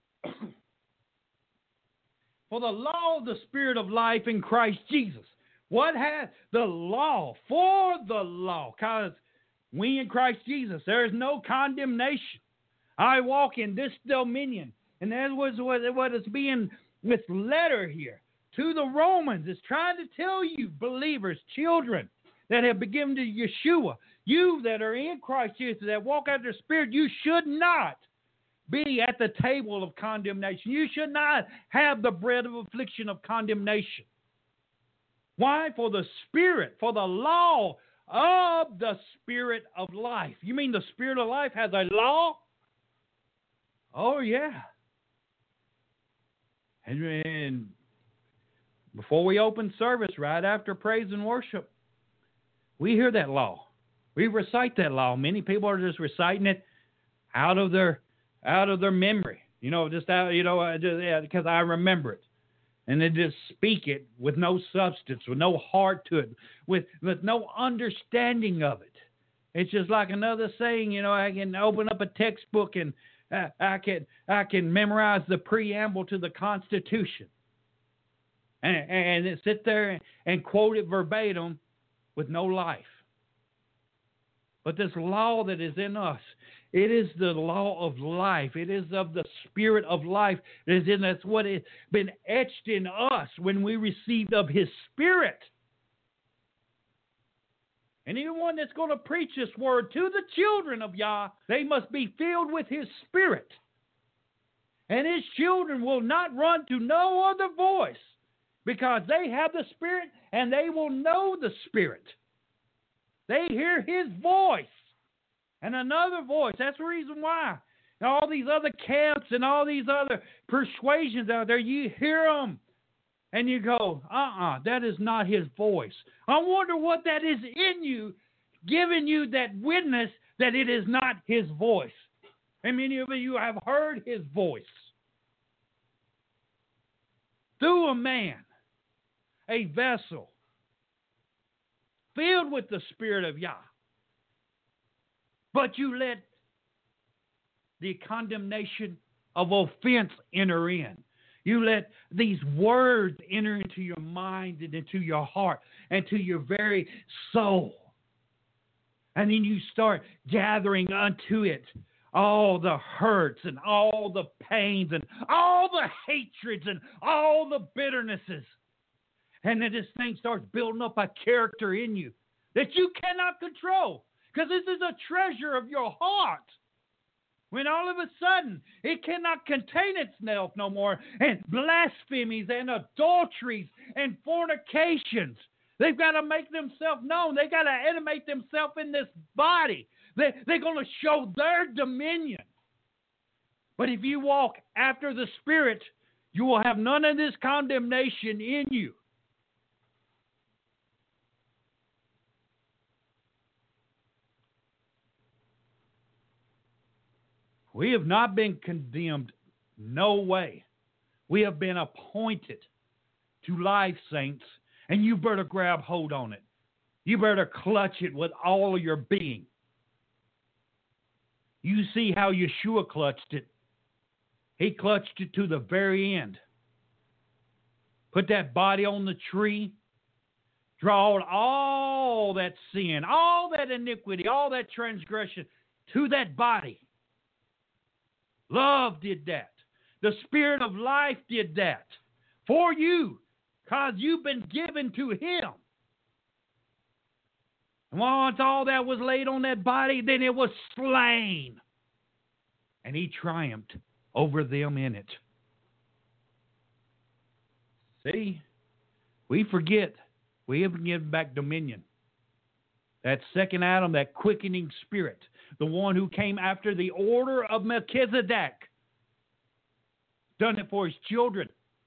For the law of the Spirit of life in Christ Jesus. What has the law? For the law. Because we in Christ Jesus, there is no condemnation. I walk in this dominion. And that was what is being with letter here to the Romans. It's trying to tell you, believers, children that have been given to Yeshua, you that are in Christ Jesus, that walk after the Spirit, you should not be at the table of condemnation. You should not have the bread of affliction of condemnation. Why? For the Spirit, for the law of the Spirit of life. You mean the Spirit of life has a law? Oh, yeah. And before we open service, right after praise and worship, we hear that law. We recite that law. Many people are just reciting it out of their memory. Because I remember it. And they just speak it with no substance, with no heart to it, with no understanding of it. It's just like another saying, I can open up a textbook and I can memorize the preamble to the Constitution and sit there and quote it verbatim with no life. But this law that is in us, it is the law of life. It is of the Spirit of life. That's what has been etched in us when we received of His Spirit. And anyone that's going to preach this word to the children of Yah, they must be filled with His Spirit. And His children will not run to no other voice because they have the Spirit and they will know the Spirit. They hear His voice and another voice. That's the reason why. And all these other camps and all these other persuasions out there, you hear them. And you go, that is not His voice. I wonder what that is in you, giving you that witness that it is not His voice. And many of you have heard His voice through a man, a vessel, filled with the Spirit of Yah. But you let the condemnation of offense enter in. You let these words enter into your mind and into your heart and to your very soul. And then you start gathering unto it all the hurts and all the pains and all the hatreds and all the bitternesses. And then this thing starts building up a character in you that you cannot control, because this is a treasure of your heart. When all of a sudden it cannot contain itself no more, and blasphemies and adulteries and fornications, they've got to make themselves known. They've got to animate themselves in this body. They're going to show their dominion. But if you walk after the Spirit, you will have none of this condemnation in you. We have not been condemned, no way. We have been appointed to life, saints, and you better grab hold on it. You better clutch it with all of your being. You see how Yeshua clutched it. He clutched it to the very end. Put that body on the tree, drawed all that sin, all that iniquity, all that transgression to that body. Love did that. The Spirit of life did that for you, because you've been given to Him. And once all that was laid on that body, then it was slain. And He triumphed over them in it. See, we forget we haven't given back dominion. That second Adam, that quickening spirit, the one who came after the order of Melchizedek, done it for His children.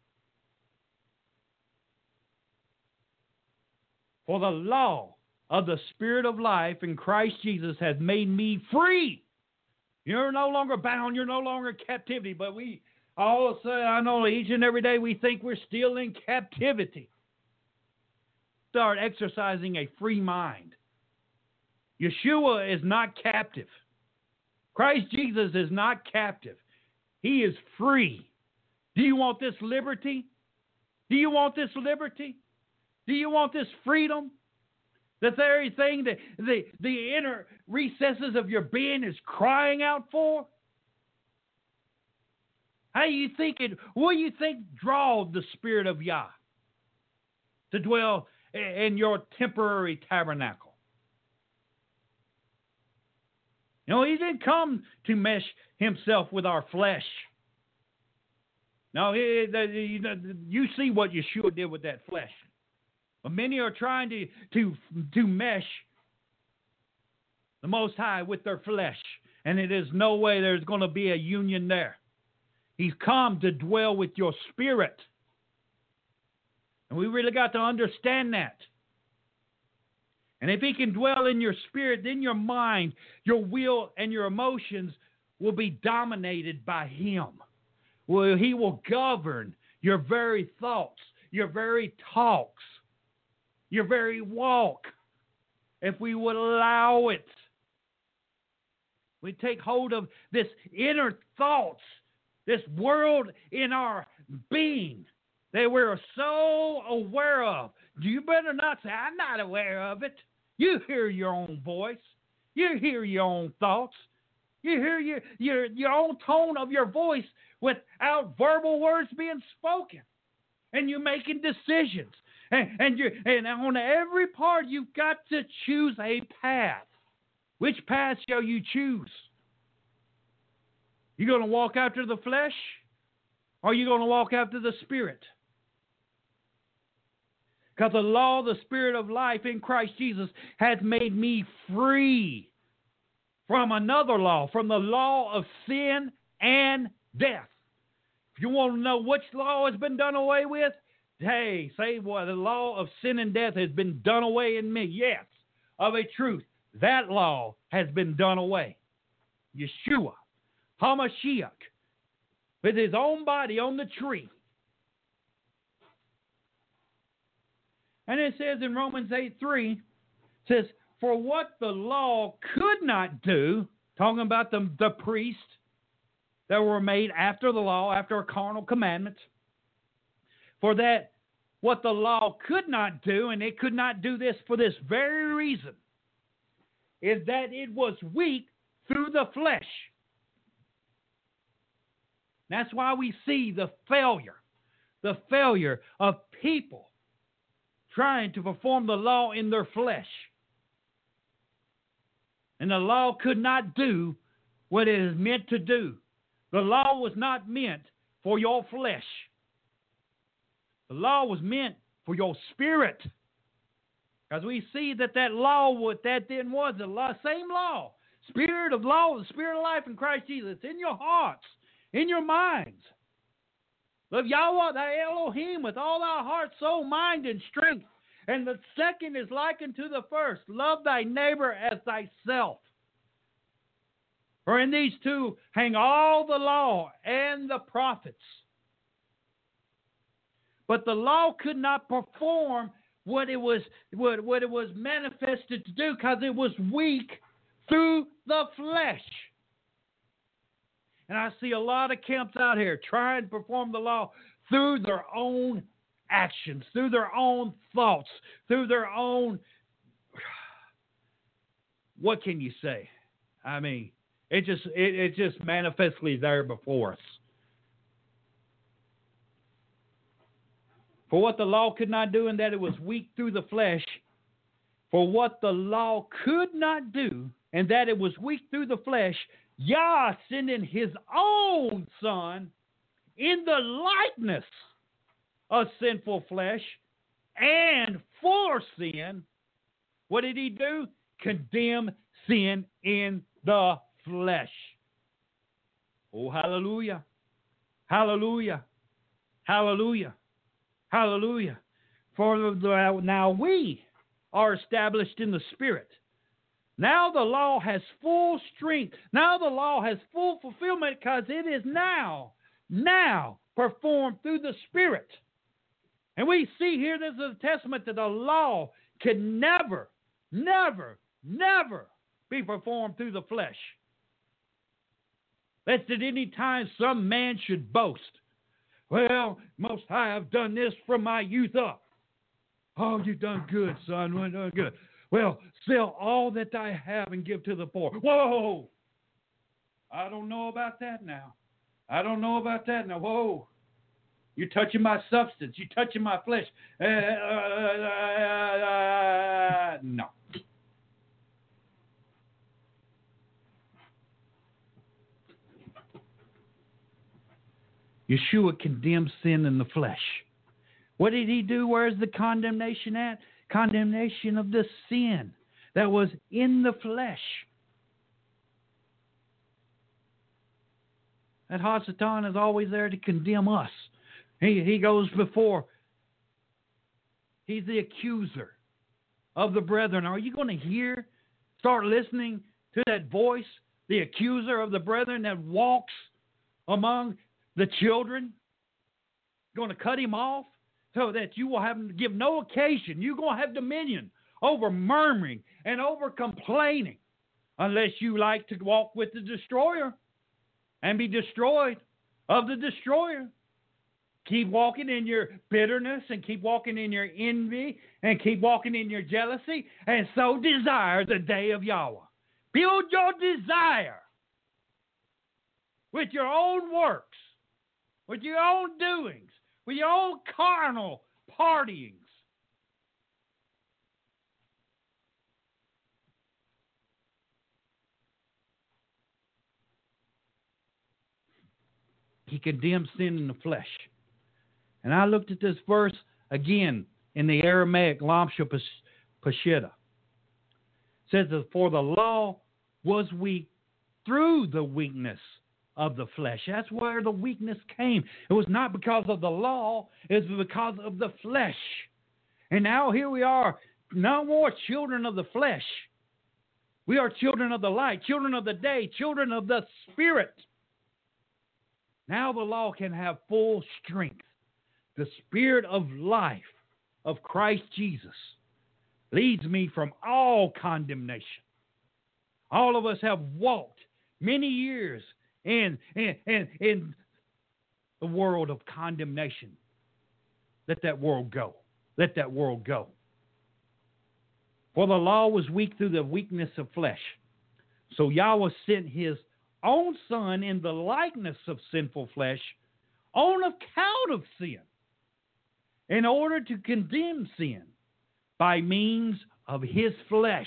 For the law of the Spirit of life in Christ Jesus has made me free. You're no longer bound. You're no longer in captivity. But we all say, I know each and every day we think we're still in captivity. Start exercising a free mind. Yeshua is not captive. Christ Jesus is not captive. He is free. Do you want this liberty? Do you want this liberty? Do you want this freedom? The very thing that the inner recesses of your being is crying out for? How you think it? What do you think draws the Spirit of Yah to dwell in your temporary tabernacle? You know, he didn't come to mesh himself with our flesh. No, you see what Yeshua did with that flesh. But many are trying to mesh the Most High with their flesh, and it is no way there's going to be a union there. He's come to dwell with your spirit. And we really got to understand that. And if he can dwell in your spirit, then your mind, your will, and your emotions will be dominated by him. Well, he will govern your very thoughts, your very talks, your very walk, if we would allow it. We take hold of this inner thoughts, this world in our being that we're so aware of. You better not say, I'm not aware of it. You hear your own voice. You hear your own thoughts. You hear your own tone of your voice without verbal words being spoken. And you're making decisions. And on every part, you've got to choose a path. Which path shall you choose? You going to walk after the flesh? Or are you going to walk after the Spirit? Because the law, the Spirit of life in Christ Jesus has made me free from another law, from the law of sin and death. If you want to know which law has been done away with, hey, say what? The law of sin and death has been done away in me. Yes, of a truth, that law has been done away. Yeshua, HaMashiach, with his own body on the tree. And it says in Romans 8:3, says, for what the law could not do, talking about the priests that were made after the law, after a carnal commandment, for that what the law could not do, and it could not do this for this very reason, is that it was weak through the flesh. That's why we see the failure of people trying to perform the law in their flesh. And the law could not do what it is meant to do. The law was not meant for your flesh. The law was meant for your spirit. Because we see that law, what that then was, the law, same law. Spirit of law, the Spirit of life in Christ Jesus. It's in your hearts, in your minds. Love Yahweh, thy Elohim, with all thy heart, soul, mind, and strength. And the second is likened to the first. Love thy neighbor as thyself. For in these two hang all the law and the prophets. But the law could not perform what it was manifested to do because it was weak through the flesh. And I see a lot of camps out here trying to perform the law through their own actions, through their own thoughts, through their own... What can you say? I mean, it just manifestly there before us. For what the law could not do, in that it was weak through the flesh. For what the law could not do, and that it was weak through the flesh, Yah sending his own Son in the likeness of sinful flesh and for sin. What did he do? Condemn sin in the flesh. Oh, hallelujah. Hallelujah. Hallelujah. Hallelujah. For now we are established in the Spirit. Now the law has full strength. Now the law has full fulfillment because it is now performed through the Spirit. And we see here, this is a testament that the law can never be performed through the flesh. Lest at any time some man should boast. Well, Most High, I've done this from my youth up. Oh, you done good, son. You done good. Well, sell all that I have and give to the poor. Whoa! I don't know about that now. I don't know about that now. Whoa! You're touching my substance. You're touching my flesh. No. Yeshua condemned sin in the flesh. What did he do? Where's the condemnation at? Condemnation of the sin that was in the flesh. That Hasatan is always there to condemn us. He goes before. He's the accuser of the brethren. Are you going to start listening to that voice, the accuser of the brethren that walks among the children? Going to cut him off so that you will give no occasion. You're going to have dominion over murmuring and over complaining unless you like to walk with the destroyer and be destroyed of the destroyer. Keep walking in your bitterness and keep walking in your envy and keep walking in your jealousy and so desire the day of Yahweh. Build your desire with your own works, with your own doings, with your own carnal partyings. He condemns sin in the flesh. And I looked at this verse again in the Aramaic Lamsha Peshitta. It says that for the law was weak through the weakness of the flesh. That's where the weakness came. It was not because of the law, it was because of the flesh. And now here we are, no more children of the flesh. We are children of the light, children of the day, children of the Spirit. Now the law can have full strength. The Spirit of life of Christ Jesus leads me from all condemnation. All of us have walked many years in the world of condemnation. Let that world go. Let that world go. For the law was weak through the weakness of flesh. So Yahweh sent his own Son in the likeness of sinful flesh on account of sin, in order to condemn sin by means of his flesh.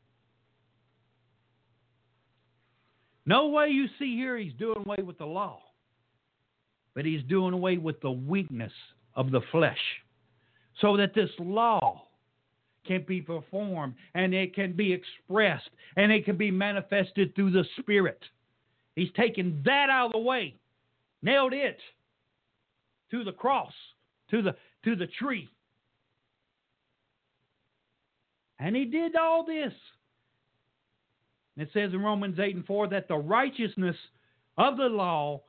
No way you see here he's doing away with the law, but he's doing away with the weakness of the flesh so that this law can be performed and it can be expressed and it can be manifested through the Spirit. He's taken that out of the way, nailed it to the cross, to the tree. And he did all this. It says in Romans 8:4 that the righteousness of the law,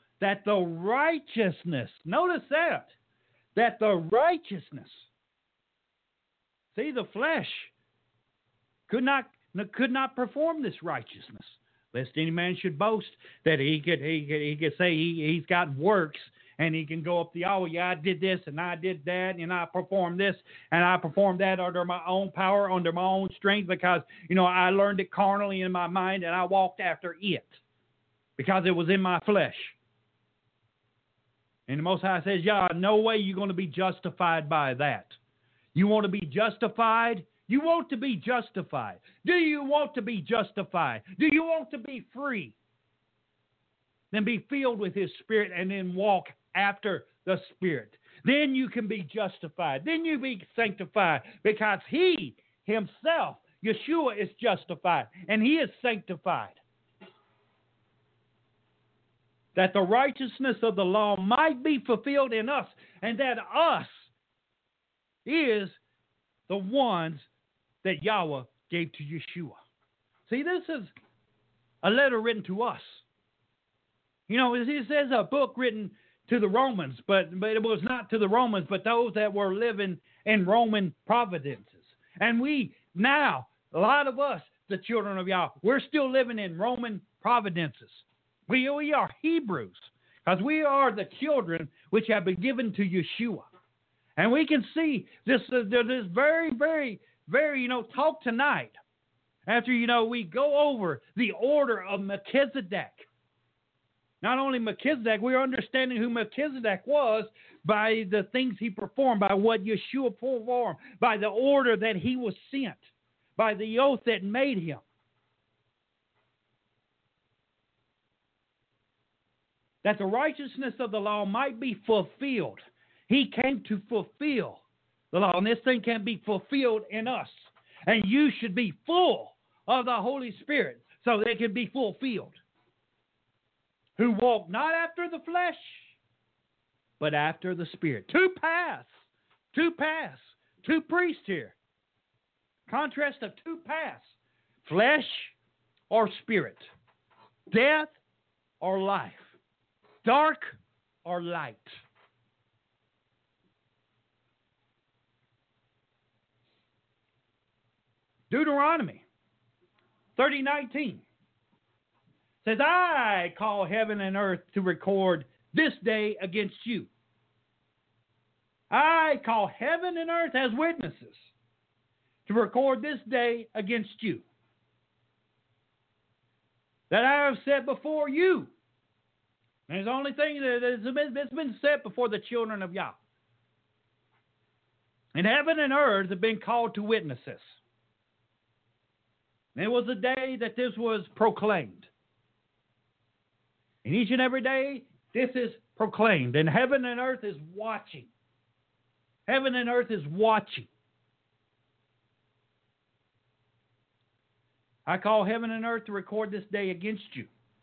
notice that the righteousness, see, the flesh could not perform this righteousness, lest any man should boast that he could say he's got works and he can go up to Yahweh. Yeah, I did this and I did that and I performed this and I performed that under my own power, under my own strength, because I learned it carnally in my mind and I walked after it because it was in my flesh. And the Most High says, yeah, no way you're going to be justified by that. You want to be justified? You want to be justified. Do you want to be justified? Do you want to be free? Then be filled with his Spirit and then walk after the Spirit. Then you can be justified. Then you be sanctified because he himself, Yeshua, is justified and he is sanctified. That the righteousness of the law might be fulfilled in us, and that us is the ones that Yahweh gave to Yeshua. See, this is a letter written to us. It says a book written to the Romans, but it was not to the Romans, but those that were living in Roman provinces. And we now, a lot of us, the children of Yahweh, we're still living in Roman provinces. We are Hebrews, because we are the children which have been given to Yeshua. And we can see this very, very, very, talk tonight after, we go over the order of Melchizedek. Not only Melchizedek, we're understanding who Melchizedek was by the things he performed, by what Yeshua performed, by the order that he was sent, by the oath that made him. That the righteousness of the law might be fulfilled. He came to fulfill the law, and this thing can be fulfilled in us. And you should be full of the Holy Spirit so that it can be fulfilled. Who walk not after the flesh, but after the Spirit. Two paths, two priests here. Contrast of two paths, flesh or spirit, death or life, dark or light. Deuteronomy 30:19 says, I call heaven and earth to record this day against you. I call heaven and earth as witnesses to record this day against you. That I have set before you. And it's the only thing that's been set before the children of Yah. And heaven and earth have been called to witness this. And it was the day that this was proclaimed. And each and every day, this is proclaimed. And heaven and earth is watching. Heaven and earth is watching. I call heaven and earth to record this day against you.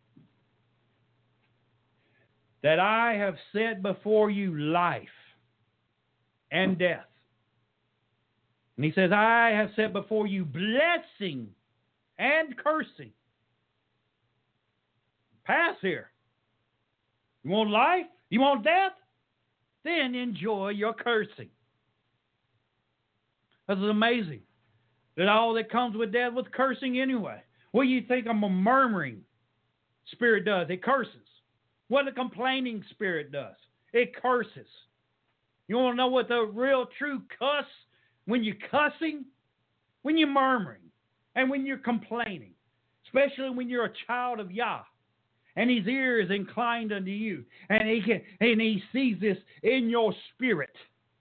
That I have set before you life and death. And he says, I have set before you blessing and cursing. Pass here. You want life? You want death? Then enjoy your cursing. This is amazing. That all that comes with death was cursing anyway. What do you think a murmuring spirit does? It curses. What a complaining spirit does? It curses. You want to know what the real true cuss? When you're cussing, when you're murmuring, and when you're complaining. Especially when you're a child of Yah. And his ear is inclined unto you. And he sees this in your spirit.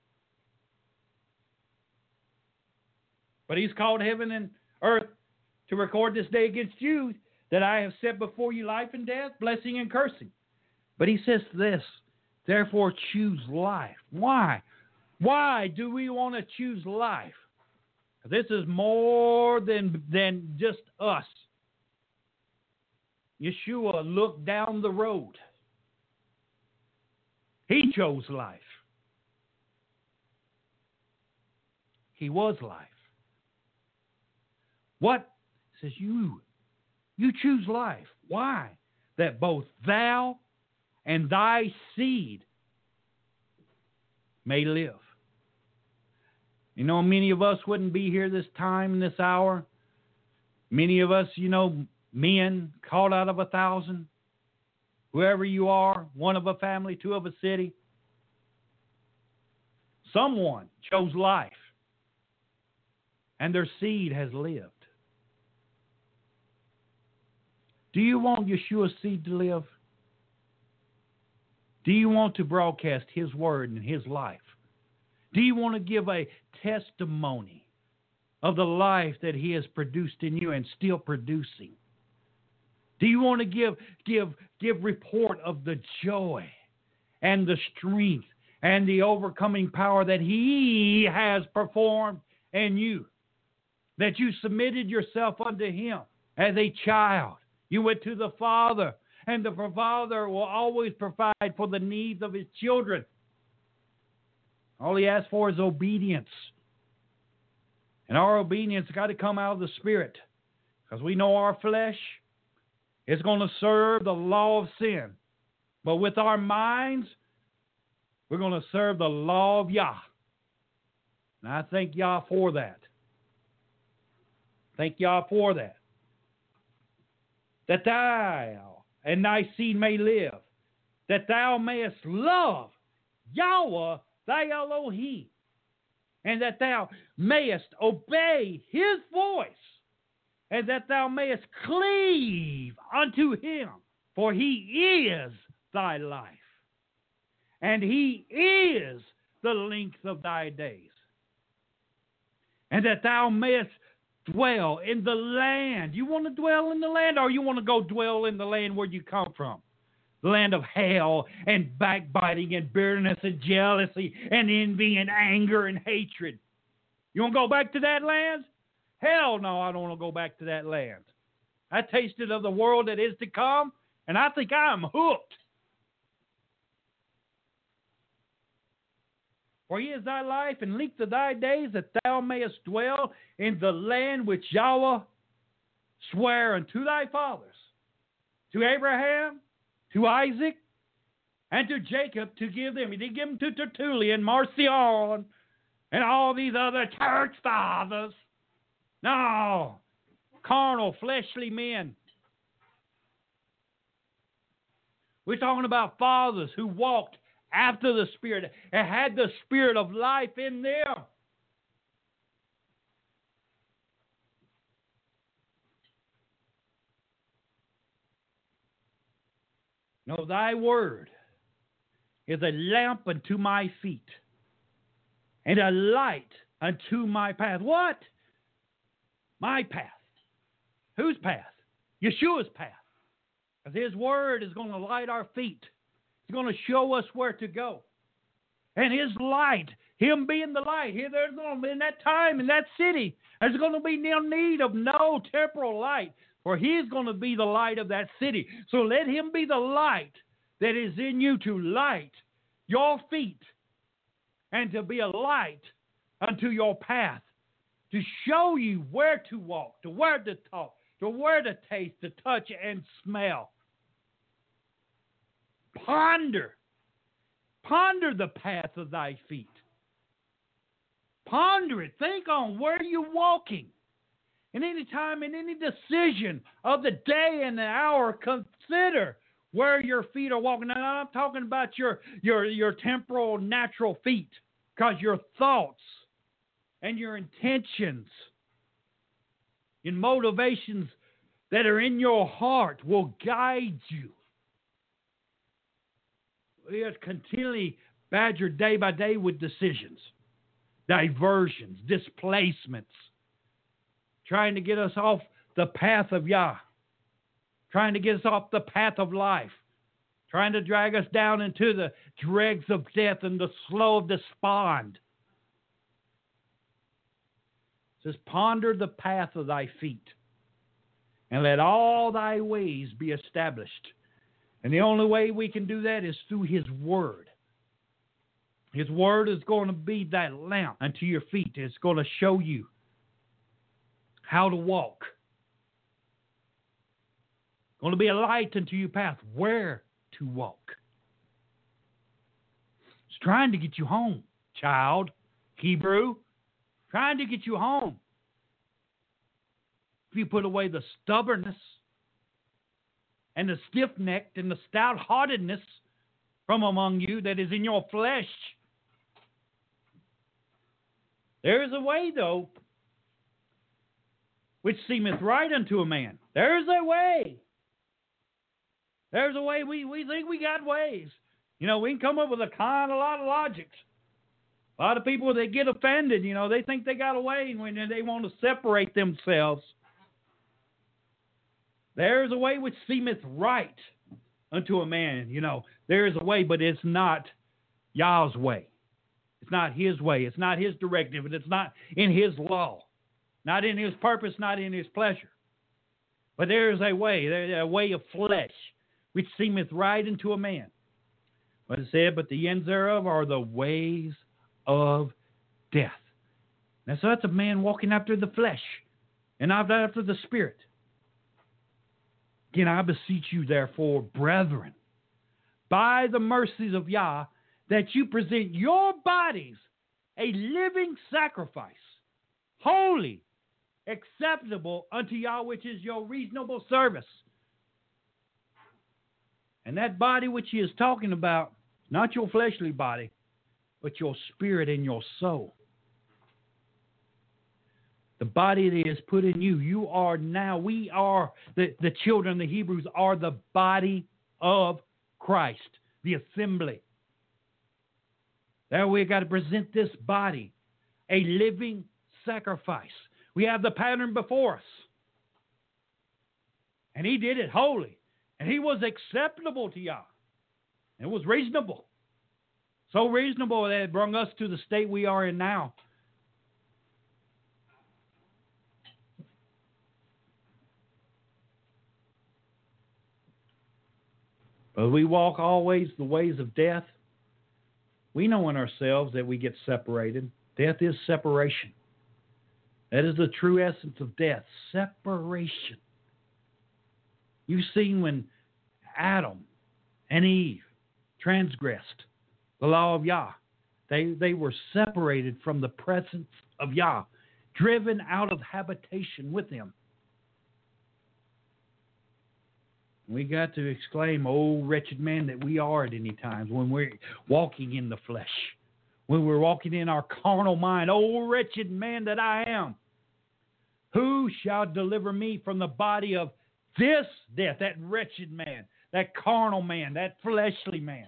But he's called heaven and earth to record this day against you, that I have set before you life and death, blessing and cursing. But he says this, therefore choose life. Why? Why do we want to choose life? This is more than just us. Yeshua looked down the road. He chose life. He was life. What? It says you choose life. Why? That both thou and thy seed may live. You know, many of us wouldn't be here this time, this hour. Many of us, men called out of 1,000. Whoever you are, one of a family, two of a city. Someone chose life. And their seed has lived. Do you want Yeshua's seed to live? Do you want to broadcast his word and his life? Do you want to give a testimony of the life that he has produced in you and still producing? Do you want to give report of the joy and the strength and the overcoming power that he has performed in you? That you submitted yourself unto him as a child. You went to the Father, and the Father will always provide for the needs of his children. All he asks for is obedience. And our obedience has got to come out of the Spirit. Because we know our flesh is going to serve the law of sin. But with our minds, we're going to serve the law of Yah. And I thank Yah for that. Thank Yah for that. That thou and thy seed may live. That thou mayest love Yahweh thy Elohim, and that thou mayest obey his voice, and that thou mayest cleave unto him, for he is thy life, and he is the length of thy days, and that thou mayest dwell in the land. You want to dwell in the land, or you want to go dwell in the land where you come from? The land of hell and backbiting and bitterness and jealousy and envy and anger and hatred. You want to go back to that land? Hell no, I don't want to go back to that land. I tasted of the world that is to come, and I think I'm hooked. For he is thy life and length of thy days, that thou mayest dwell in the land which Yahweh sware unto thy fathers, to Abraham, to Isaac, and to Jacob, to give them. He didn't give them to Tertullian, Marcion, and all these other church fathers. No, carnal, fleshly men. We're talking about fathers who walked after the Spirit and had the Spirit of life in them. No, thy word is a lamp unto my feet and a light unto my path. What? My path. Whose path? Yeshua's path. Because his word is going to light our feet. He's going to show us where to go. And his light, him being the light, here there's going to be in that time, in that city, there's going to be no need of no temporal light. For he's going to be the light of that city. So let him be the light that is in you to light your feet and to be a light unto your path, to show you where to walk, to where to talk, to where to taste, to touch, and smell. Ponder the path of thy feet. Ponder it. Think on where you're walking. In any time, in any decision of the day and the hour, consider where your feet are walking. Now, I'm talking about your temporal, natural feet, because your thoughts and your intentions and motivations that are in your heart will guide you. We are continually badgered day by day with decisions, diversions, displacements, trying to get us off the path of Yah, trying to get us off the path of life, trying to drag us down into the dregs of death and the slough of despond. It says, ponder the path of thy feet, and let all thy ways be established. And the only way we can do that is through his word. His word is going to be that lamp unto your feet. It's going to show you how to walk. Going to be a light unto your path, where to walk. It's trying to get you home, child, Hebrew. Trying to get you home. If you put away the stubbornness and the stiff-necked and the stout-heartedness from among you that is in your flesh. There is a way, though, which seemeth right unto a man. There's a way. There's a way. We think we got ways. You know, we can come up with a lot of logics. A lot of people, they get offended. You know, they think they got a way when they want to separate themselves. There's a way which seemeth right unto a man. You know, there is a way, but it's not Yah's way. It's not his way. It's not his directive. And it's not in his law. Not in his purpose, not in his pleasure. But there is a way of flesh, which seemeth right unto a man. But it said, but the ends thereof are the ways of death. Now, so that's a man walking after the flesh and not after the spirit. Again, I beseech you, therefore, brethren, by the mercies of Yah, that you present your bodies a living sacrifice, holy, acceptable unto Yah, which is your reasonable service. And that body which he is talking about, not your fleshly body, but your spirit and your soul. The body that is put in you, we are the children, the Hebrews are the body of Christ, the assembly. There we got to present this body, a living sacrifice. We have the pattern before us. And he did it holy. And he was acceptable to Yah. It was reasonable. So reasonable that it brought us to the state we are in now. But we walk always the ways of death. We know in ourselves that we get separated. Death is separation. That is the true essence of death, separation. You've seen when Adam and Eve transgressed the law of Yah. They were separated from the presence of Yah, driven out of habitation with him. We got to exclaim, "Oh, wretched man that we are," at any times when we're walking in the flesh, when we're walking in our carnal mind. "Oh, wretched man that I am, who shall deliver me from the body of this death?" That wretched man, that carnal man, that fleshly man.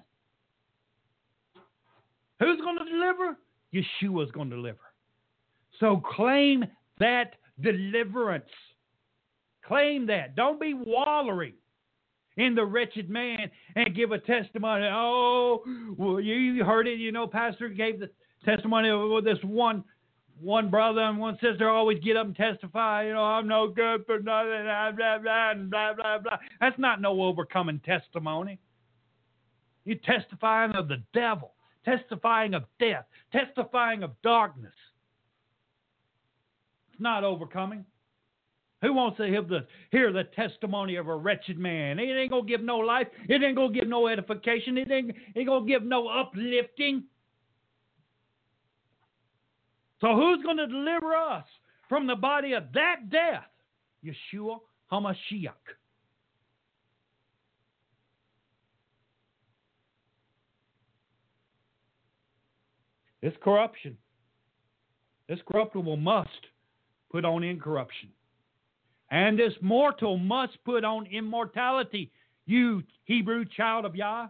Who's going to deliver? Yeshua's going to deliver. So claim that deliverance. Claim that. Don't be wallowing in the wretched man and give a testimony. "Oh, well, you heard it. Pastor gave the testimony of this one brother and one sister always get up and testify. I'm no good for nothing, blah, blah, blah, and blah, blah, blah." That's not no overcoming testimony. You're testifying of the devil, testifying of death, testifying of darkness. It's not overcoming. Who wants to hear the testimony of a wretched man? It ain't going to give no life. It ain't going to give no edification. It ain't going to give no uplifting. So who's going to deliver us from the body of that death? Yeshua HaMashiach. This corruption, this corruptible must put on incorruption. And this mortal must put on immortality, you Hebrew child of Yah.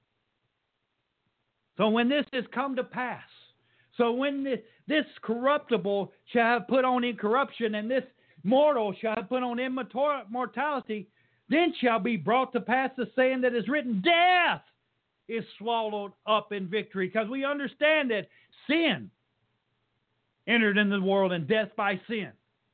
So when this has come to pass, so when this corruptible shall have put on incorruption, and this mortal shall have put on immortality, then shall be brought to pass the saying that is written, "Death is swallowed up in victory." Because we understand that sin entered into the world, and death by sin.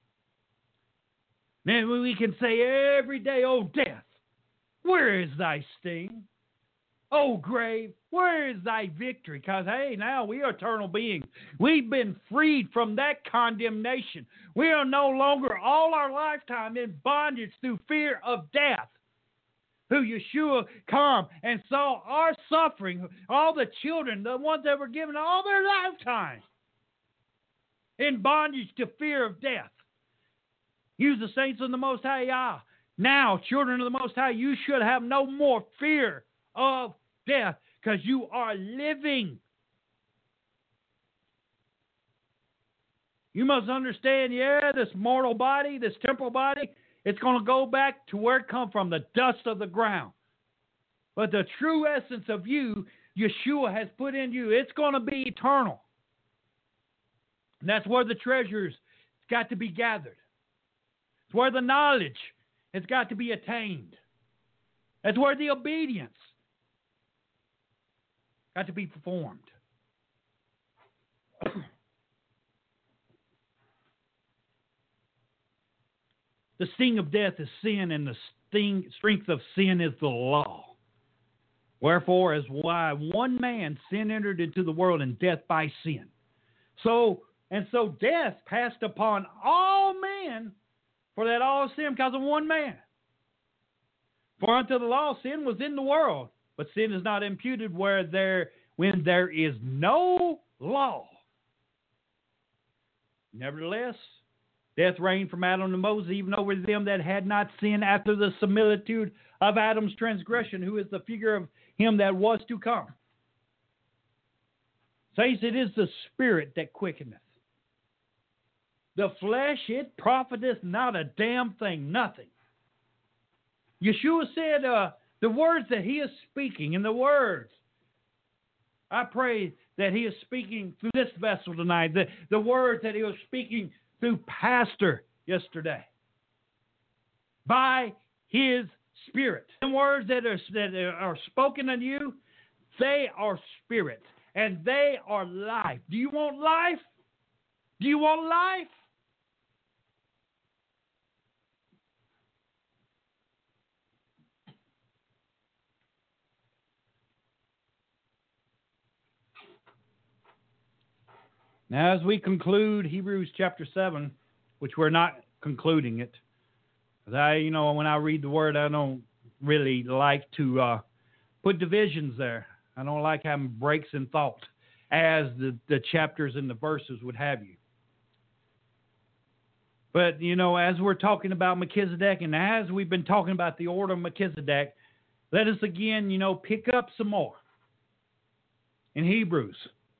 Man, we can say every day, "Oh, death, where is thy sting? Oh, grave, where is thy victory?" Because, hey, now we are eternal beings. We've been freed from that condemnation. We are no longer all our lifetime in bondage through fear of death. Who Yeshua come and saw our suffering, all the children, the ones that were given all their lifetime in bondage to fear of death. You, the saints of the Most High Yah, now, children of the Most High, you should have no more fear of death because you are living. You must understand, this mortal body, this temporal body, it's going to go back to where it come from, the dust of the ground. But the true essence of you, Yeshua has put in you, it's going to be eternal. And that's where the treasure's got to be gathered. It's where the knowledge has got to be attained. That's where the obedience got to be performed. The sting of death is sin, and the strength of sin is the law. Wherefore, as why one man sin entered into the world, and death by sin. So death passed upon all men, for that all sin because of one man. For unto the law sin was in the world, but sin is not imputed when there is no law. Nevertheless, death reigned from Adam to Moses, even over them that had not sinned, after the similitude of Adam's transgression, who is the figure of him that was to come. Saints, it is the Spirit that quickeneth. The flesh, it profiteth not a damn thing, nothing. Yeshua said the words that he is speaking, and the words, I pray that he is speaking through this vessel tonight, the words that he was speaking through Pastor yesterday, by his Spirit. The words that are spoken unto you, they are spirit, and they are life. Do you want life? Do you want life? Now, as we conclude Hebrews chapter 7, which we're not concluding it, because when I read the word, I don't really like to put divisions there. I don't like having breaks in thought, as the chapters and the verses would have you. But, as we're talking about Melchizedek, and as we've been talking about the order of Melchizedek, let us again, pick up some more in Hebrews.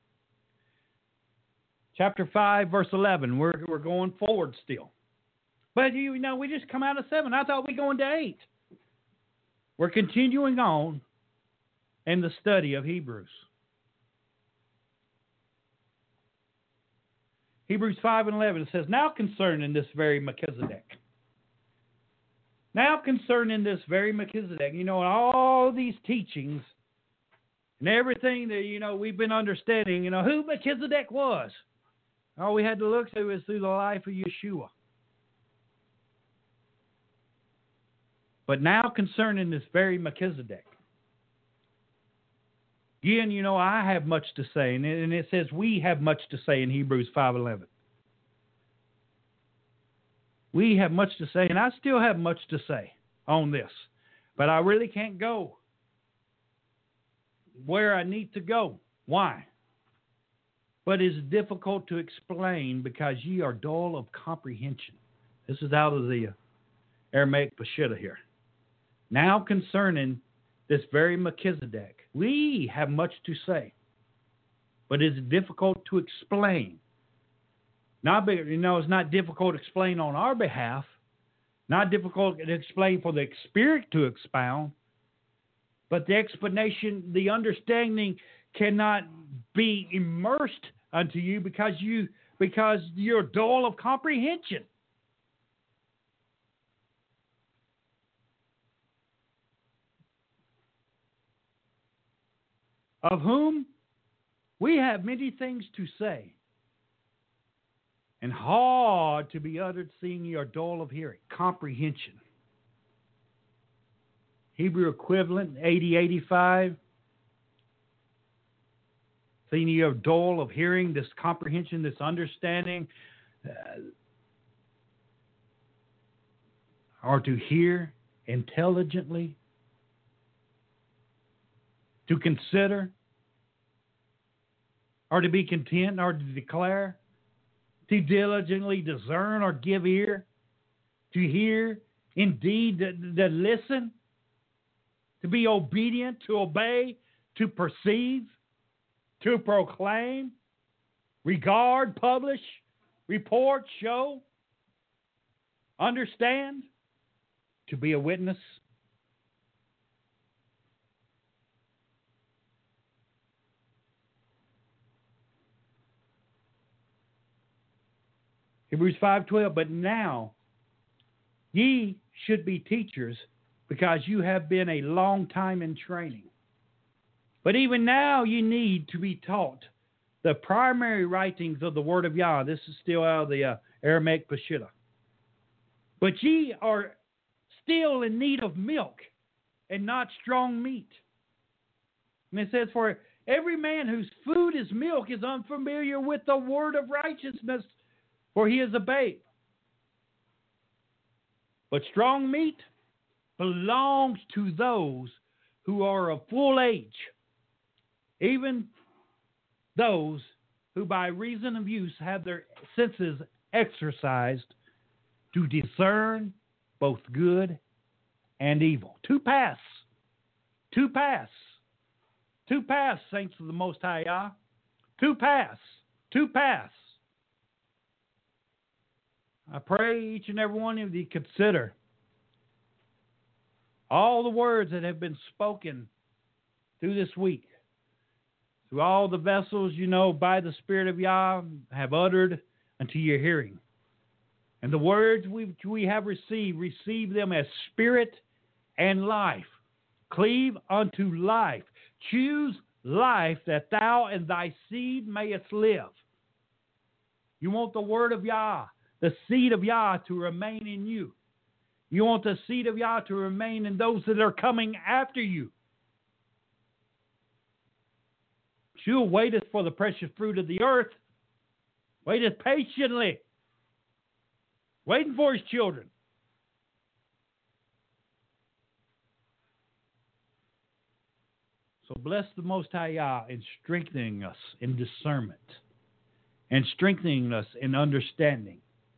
Chapter 5, verse 11. We're going forward still. But, we just come out of 7. I thought we'd go into 8. We're continuing on in the study of Hebrews. Hebrews 5 and 11 says, Now concerning this very Melchizedek. All these teachings and everything that, we've been understanding, who Melchizedek was. All we had to look through is through the life of Yeshua. But now concerning this very Melchizedek. Again, I have much to say, and it says we have much to say in Hebrews 5:11. We have much to say, and I still have much to say on this, but I really can't go where I need to go. Why? But it's difficult to explain because ye are dull of comprehension. This is out of the Aramaic Peshitta here. Now concerning this very Melchizedek, we have much to say, but it's difficult to explain. It's not difficult to explain on our behalf, not difficult to explain for the Spirit to expound, but the explanation, the understanding cannot be immersed unto you because you're dull of comprehension. Of whom we have many things to say, and hard to be uttered, seeing ye are dull of hearing. Comprehension. Hebrew equivalent, 8085. Seeing ye are dull of hearing, this comprehension, this understanding, or to hear intelligently, to consider, or to be content, or to declare, to diligently discern or give ear, to hear, indeed, to listen, to be obedient, to obey, to perceive, to proclaim, regard, publish, report, show, understand, to be a witness. Hebrews 5:12, but now ye should be teachers because you have been a long time in training. But even now you need to be taught the primary writings of the Word of Yah. This is still out of the Aramaic Peshitta. But ye are still in need of milk and not strong meat. And it says, for every man whose food is milk is unfamiliar with the word of righteousness, for he is a babe. But strong meat belongs to those who are of full age, even those who by reason of use have their senses exercised to discern both good and evil. To pass, saints of the Most High Yah, to pass. To pass. I pray each and every one of you consider all the words that have been spoken through this week, through all the vessels, by the Spirit of Yah have uttered unto your hearing. And the words we have received, receive them as spirit and life. Cleave unto life. Choose life that thou and thy seed mayest live. You want the word of Yah, the seed of Yah, to remain in you. You want the seed of Yah to remain in those that are coming after you. Yeshua waiteth for the precious fruit of the earth. Waiteth patiently. Waiting for his children. So bless the Most High Yah in strengthening us in discernment and strengthening us in understanding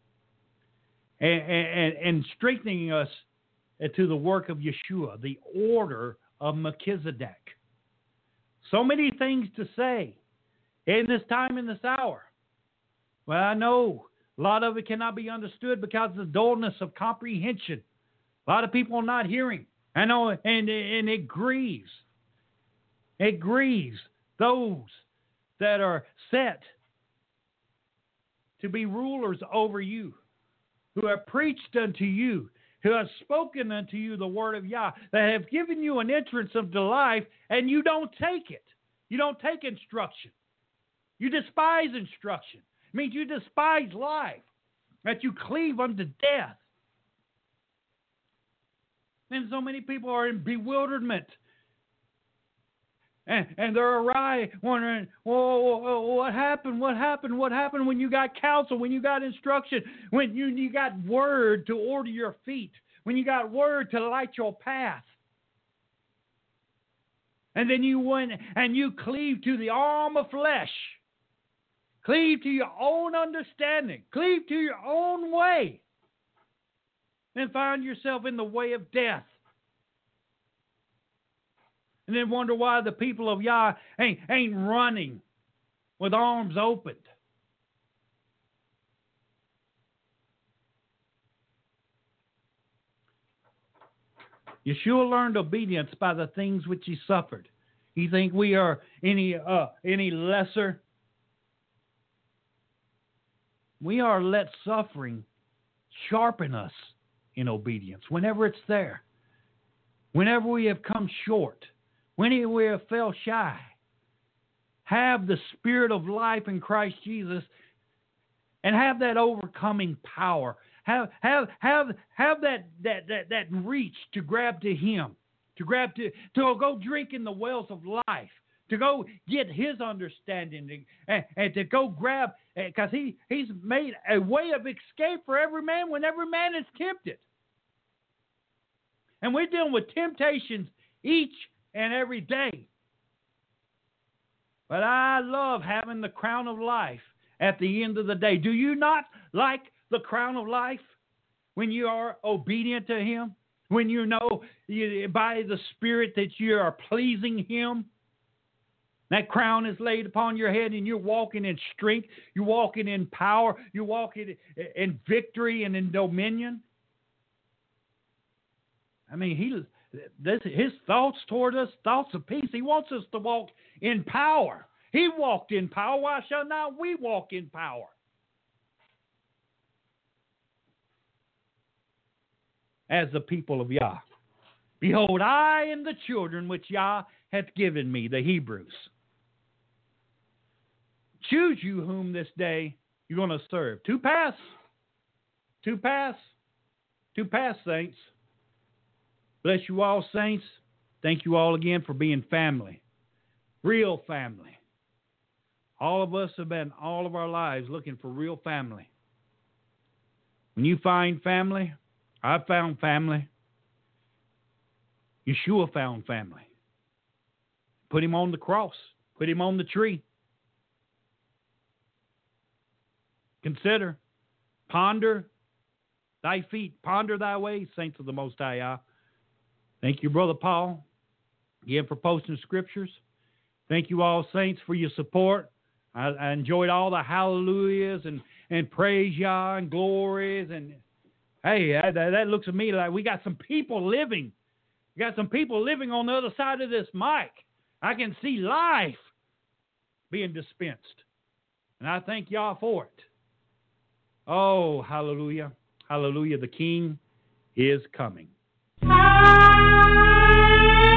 and strengthening us to the work of Yeshua, the order of Melchizedek. So many things to say in this time, in this hour. Well, I know a lot of it cannot be understood because of the dullness of comprehension. A lot of people are not hearing. I know, and it grieves. It grieves those that are set to be rulers over you, who have preached unto you, who have spoken unto you the word of Yah, that have given you an entrance into life, and you don't take it. You don't take instruction. You despise instruction. It means you despise life, that you cleave unto death. And so many people are in bewilderment. And they're awry, wondering, well, what happened? What happened? What happened when you got counsel, when you got instruction, when you got word to order your feet, when you got word to light your path? And then you went and you cleave to the arm of flesh. Cleave to your own understanding. Cleave to your own way. And find yourself in the way of death. And then wonder why the people of Yah ain't running with arms opened. Yeshua learned obedience by the things which he suffered. You think we are any lesser? We are let suffering sharpen us in obedience whenever it's there. Whenever we have come short. When we have fell shy, have the spirit of life in Christ Jesus, and have that overcoming power. Have that reach to grab to Him, to go drink in the wells of life, to go get His understanding, and to go grab, because He's made a way of escape for every man when every man is tempted. And we're dealing with temptations each and every day. But I love having the crown of life at the end of the day. Do you not like the crown of life when you are obedient to Him? When you know by the Spirit that you are pleasing Him? That crown is laid upon your head and you're walking in strength. You're walking in power. You're walking in victory and in dominion. I mean, His thoughts toward us, thoughts of peace. He wants us to walk in power. He walked in power. Why shall not we walk in power? As the people of Yah. Behold, I and the children which Yah hath given me, the Hebrews. Choose you whom this day you're going to serve. To pass, saints. Bless you all, saints. Thank you all again for being family. Real family. All of us have been all of our lives looking for real family. When you find family, I found family. Yeshua found family. Put Him on the cross. Put Him on the tree. Consider. Ponder thy feet. Ponder thy ways, saints of the Most High Yah. Thank you, Brother Paul, again for posting scriptures. Thank you all, saints, for your support. I enjoyed all the hallelujahs and praise Yah and glories. And hey, that looks to me like we got some people living. We got some people living on the other side of this mic. I can see life being dispensed. And I thank Yah for it. Oh, hallelujah. Hallelujah. The King is coming.